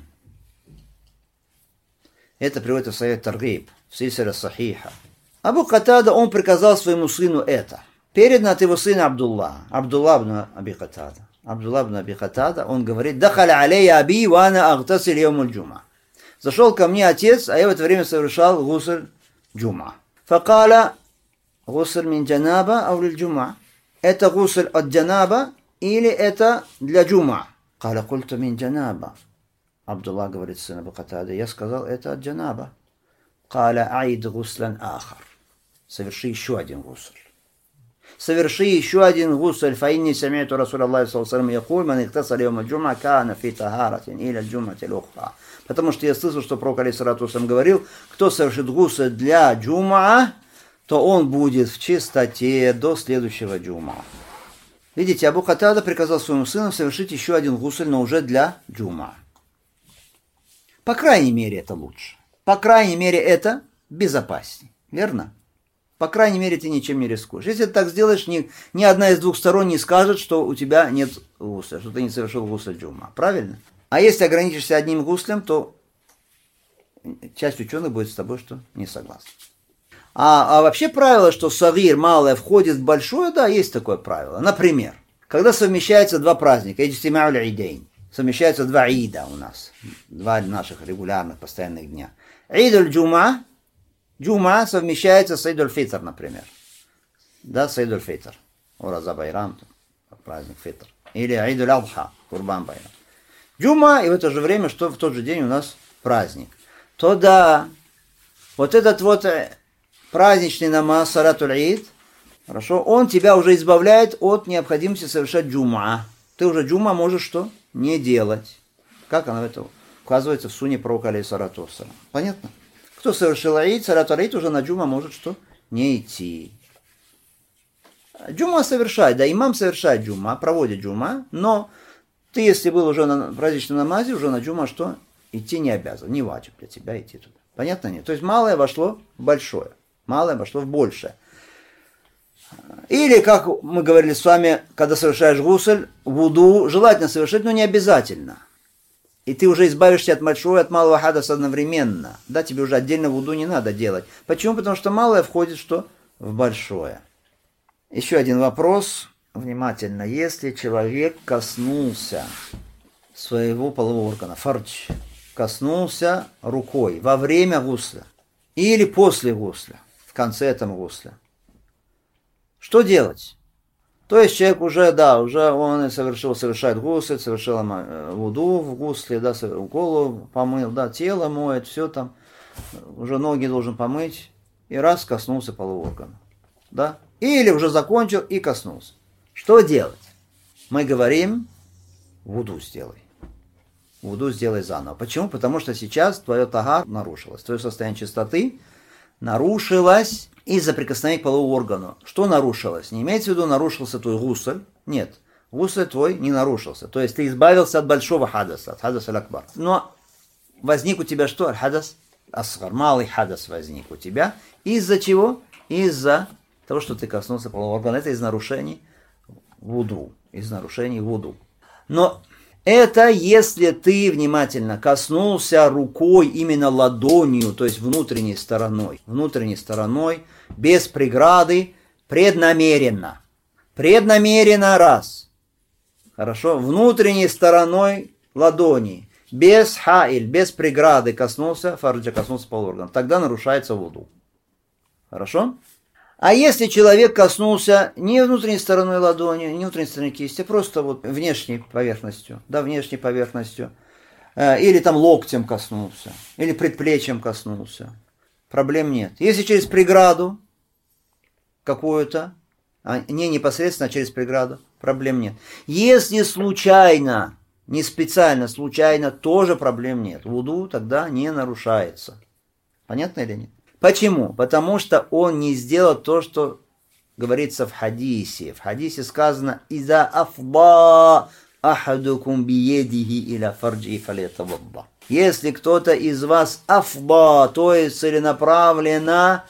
Это приводит в совет Таргиб, в Сильсиле Сахиха. Абу Катада, он приказал своему сыну это. Передано от его сына Абдулла. Абдулла ибн Аби Катада. Абдулла ибн Аби Катада, он говорит, «Дахаля алейя аби, ва ана агтасиль йомуль джума». Зашел ко мне отец, а я в это время совершал гусль джума. Факаля гусль мин джанаба ау лиль джума. Это гусль от джанаба или это для джума? Каля культу мин джанаба. Абдулла говорит сын Абу Катады, я сказал, это от джанаба. Каля аид гуслян ахар. Соверши еще один гусль. Соверши еще один гусль. Фаинни сами'ту Расуля Аллахи саллаллаху алейхи ва саллям якуль, ман ихтасаля йома джума, кана фи тахаратин иля джумати лухра. Потому что я слышал, что Пророк алейхиссалату вассалям говорил, кто совершит гусль для джума, то он будет в чистоте до следующего джума. Видите, Абу Катада приказал своему сыну совершить еще один гусль, но уже для джума. По крайней мере, это лучше. По крайней мере, это безопаснее. Верно? По крайней мере, ты ничем не рискуешь. Если ты так сделаешь, ни, ни одна из двух сторон не скажет, что у тебя нет гусля, что ты не совершил гусль джума. Правильно? А если ограничишься одним гуслем, то часть ученых будет с тобой что не согласна. А, а вообще правило, что сагир, малое, входит в большое, да, есть такое правило. Например, когда совмещаются два праздника, иджтимауль идейн, совмещаются два ида у нас, два наших регулярных постоянных дня. Идуль джума, джума совмещается с идуль фитр, например. Да, с идуль фитр. Ураза байрам, праздник фитр. Или идуль адха, курбан байрам. Джума, и в это же время, что в тот же день у нас праздник. То да, вот этот вот праздничный намаз, салатуль ид, хорошо, он тебя уже избавляет от необходимости совершать джума. Ты уже джума можешь что? Не делать. Как оно это указывается в суне пророка алейхиссалату вассалям. Понятно? Кто совершил аид, салатуль ид уже на джума может что? Не идти. Джума совершает, да, имам совершает джума, проводит джума, но ты, если был уже на праздничном намазе, уже на джума что? Идти не обязан, не ваджиб для тебя идти туда. Понятно нет? То есть малое вошло в большое, малое вошло в большее. Или, как мы говорили с вами, когда совершаешь гусль, вуду желательно совершить, но не обязательно. И ты уже избавишься от большого и от малого хадаса одновременно. Да, тебе уже отдельно вуду не надо делать. Почему? Потому что малое входит что? В большое. Еще один вопрос. Внимательно. Если человек коснулся своего полового органа, фардж, коснулся рукой во время гусля или после гусля, в конце этого гусля, что делать? То есть человек уже, да, уже он совершил, совершает гусль, совершил вуду в гусле, да, голову помыл, да, тело моет, все там, уже ноги должен помыть, и раз коснулся полового органа, да, или уже закончил и коснулся. Что делать? Мы говорим, вуду сделай. Вуду сделай заново. Почему? Потому что сейчас твое тагар нарушилось. Твое состояние чистоты нарушилось из-за прикосновения к половому органу. Что нарушилось? Не имеется в виду, нарушился твой гусль. Нет. Гусль твой не нарушился. То есть ты избавился от большого хадаса, от хадаса аль-акбар. Но возник у тебя что? Хадас асгар. Малый хадас возник у тебя. Из-за чего? Из-за того, что ты коснулся полового органа. Это из нарушений вуду. Из нарушений вуду. Но это если ты внимательно коснулся рукой именно ладонью, то есть внутренней стороной. Внутренней стороной, без преграды, преднамеренно. Преднамеренно раз. Хорошо? Внутренней стороной ладони. Без хаиль, без преграды коснулся, фарджа коснулся полового органа. Тогда нарушается вуду. Хорошо? А если человек коснулся не внутренней стороной ладони, не внутренней стороной кисти, просто вот внешней поверхностью, да, внешней поверхностью, э, или там локтем коснулся, или предплечьем коснулся, проблем нет. Если через преграду какую-то, а не непосредственно, а через преграду, проблем нет. Если случайно, не специально, случайно, тоже проблем нет. Вуду тогда не нарушается. Понятно или нет? Почему? Потому что он не сделал то, что говорится в хадисе. В хадисе сказано «Иза афба ахадукум биедихи иля фарджи фалетавадда». Если кто-то из вас афба, то есть целенаправленно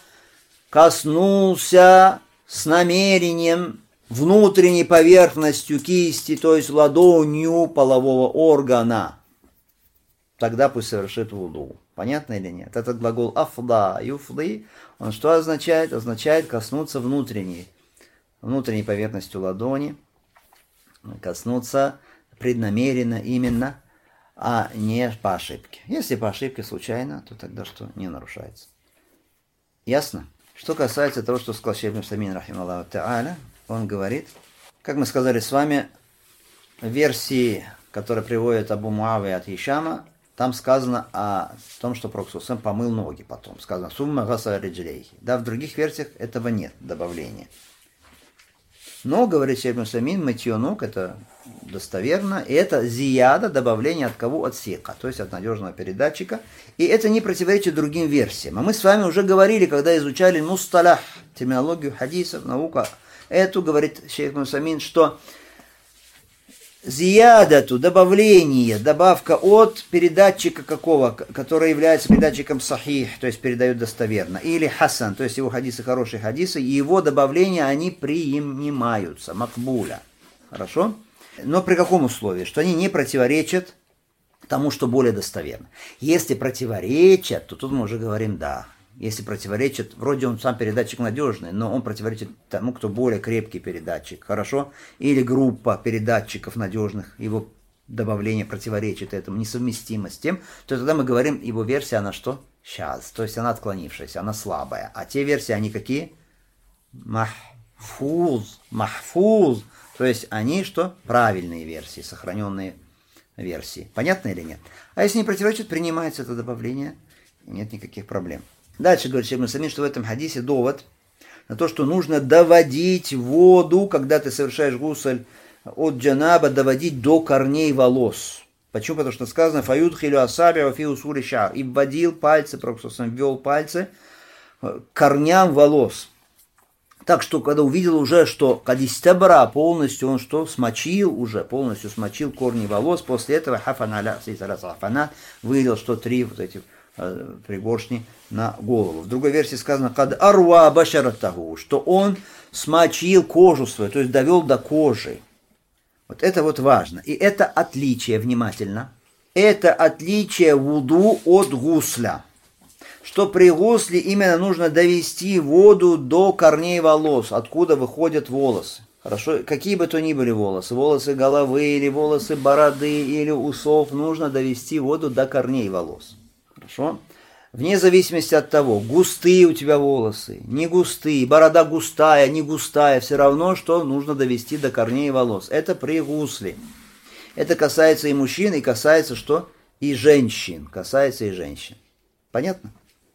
коснулся с намерением внутренней поверхностью кисти, то есть ладонью полового органа, тогда пусть совершит вуду. Понятно или нет? Этот глагол афда, юфды, он что означает? Означает коснуться внутренней, внутренней поверхностью ладони, коснуться преднамеренно именно, а не по ошибке. Если по ошибке случайно, то тогда что? Не нарушается. Ясно? Что касается того, что сказал шейх ибн Усаймин, рахимахуллаху та'аля, он говорит, как мы сказали с вами, в версии, которая приводит Абу Муавия от Хишама, там сказано о том, что Пророк ﷺ помыл ноги потом. Сказано «Сумма гаса риджлейхи». Да, в других версиях этого нет, добавления. Но, говорит шейх ибн Усаймин, мытье ног – это достоверно. И это зияда, добавление от кого? От сика, то есть от надежного передатчика. И это не противоречит другим версиям. А мы с вами уже говорили, когда изучали мусталях, терминологию хадисов, наука, Эту, говорит шейх Нусамин, что зиядату, добавление, добавка от передатчика какого, который является передатчиком сахих, то есть передает достоверно, или хасан, то есть его хадисы хорошие хадисы, и его добавления, они принимаются, макбуля. Хорошо? Но при каком условии? Что они не противоречат тому, что более достоверно. Если противоречат, то тут мы уже говорим да. Если противоречит, вроде он сам передатчик надежный, но он противоречит тому, кто более крепкий передатчик, хорошо? Или группа передатчиков надежных, его добавление противоречит этому, несовместимо с тем, то тогда мы говорим, его версия, она что? Сейчас, то есть она отклонившаяся, она слабая. А те версии, они какие? Махфуз, махфуз, то есть они что? Правильные версии, сохраненные версии. Понятно или нет? А если не противоречит, принимается это добавление, нет никаких проблем. Дальше говорит шейх Нусамин, что в этом хадисе довод на то, что нужно доводить воду, когда ты совершаешь гусль от джанаба, доводить до корней волос. Почему? Потому что сказано «Фаюд хилю асаби вафи усули шар» и вводил пальцы, просто ввел пальцы к корням волос. Так что, когда увидел уже, что кадистабра полностью, он что, смочил уже, полностью смочил корни волос, после этого хафана вылил, что три вот эти пригоршни на голову. В другой версии сказано «Кад арва башаратаху», что он смочил кожу свою, то есть довел до кожи. Вот это вот важно. И это отличие, внимательно, это отличие вуду от гусля. Что при гусле именно нужно довести воду до корней волос, откуда выходят волосы. Хорошо, какие бы то ни были волосы, волосы головы или волосы бороды или усов, нужно довести воду до корней волос. Хорошо? Вне зависимости от того, густые у тебя волосы, не густые, борода густая, не густая, все равно, что нужно довести до корней волос. Это при гусле. Это касается и мужчин, и касается что? И женщин. Касается и женщин. Понятно?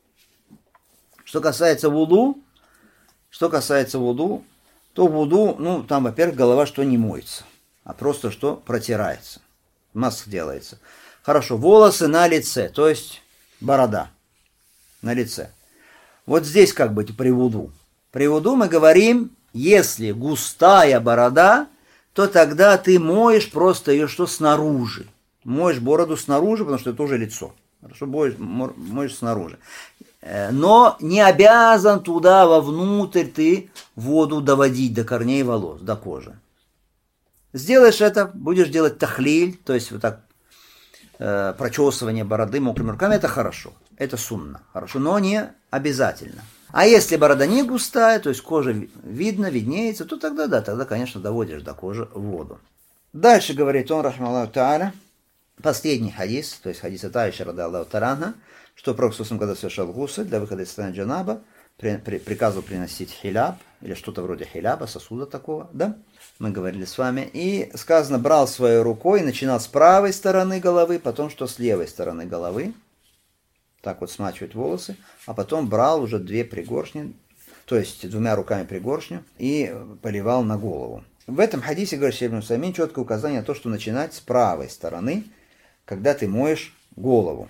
Что касается вуду, что касается вуду, то вуду, ну, там, во-первых, голова что не моется, а просто что протирается. Маск делается. Хорошо, волосы на лице, то есть борода на лице. Вот здесь как быть при вуду? При вуду мы говорим, если густая борода, то тогда ты моешь просто ее что снаружи. Моешь бороду снаружи, потому что это тоже лицо. Хорошо, моешь, моешь снаружи. Но не обязан туда вовнутрь ты воду доводить до корней волос, до кожи. Сделаешь это, будешь делать тахлиль, то есть вот так э, прочесывание бороды мокрыми руками, это хорошо, это сунна, хорошо, но не обязательно. А если борода не густая, то есть кожа видно, виднеется, то тогда да, тогда, конечно, доводишь до кожи воду. Дальше говорит он, рахмаллаху тааля, последний хадис, то есть хадис от Аиши ради Аллаху таранха, что Пророк, когда совершал гусль для выхода из состояния джанаба, при, при, приказывал приносить хиляб, или что-то вроде хиляба, сосуда такого, да? Мы говорили с вами. И сказано, брал своей рукой, начинал с правой стороны головы, потом что с левой стороны головы, так вот смачивать волосы, а потом брал уже две пригоршни, то есть двумя руками пригоршню, и поливал на голову. В этом хадисе, говорит шейх Нусамин, четкое указание на то, что начинать с правой стороны, когда ты моешь голову.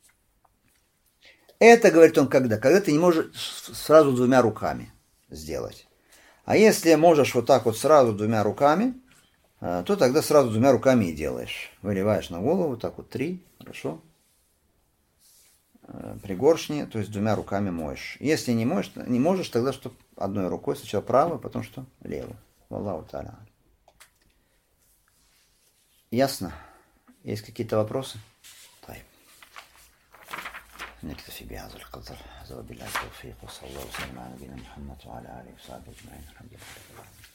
Это, говорит он, когда? Когда ты не можешь сразу двумя руками сделать. А если можешь вот так вот сразу двумя руками, то тогда сразу двумя руками и делаешь. Выливаешь на голову, так вот три, хорошо. Пригоршни, то есть двумя руками моешь. Если не моешь, не можешь, тогда что одной рукой, сначала правой, потом что левой. Валлаху тааля. Ясно? Есть какие-то вопросы? نكتفي بهذا القدر. هذا وبالله التوفيق وصلى الله وسلم على نبينا محمد وعلى اله وصحبه اجمعين الحمد لله.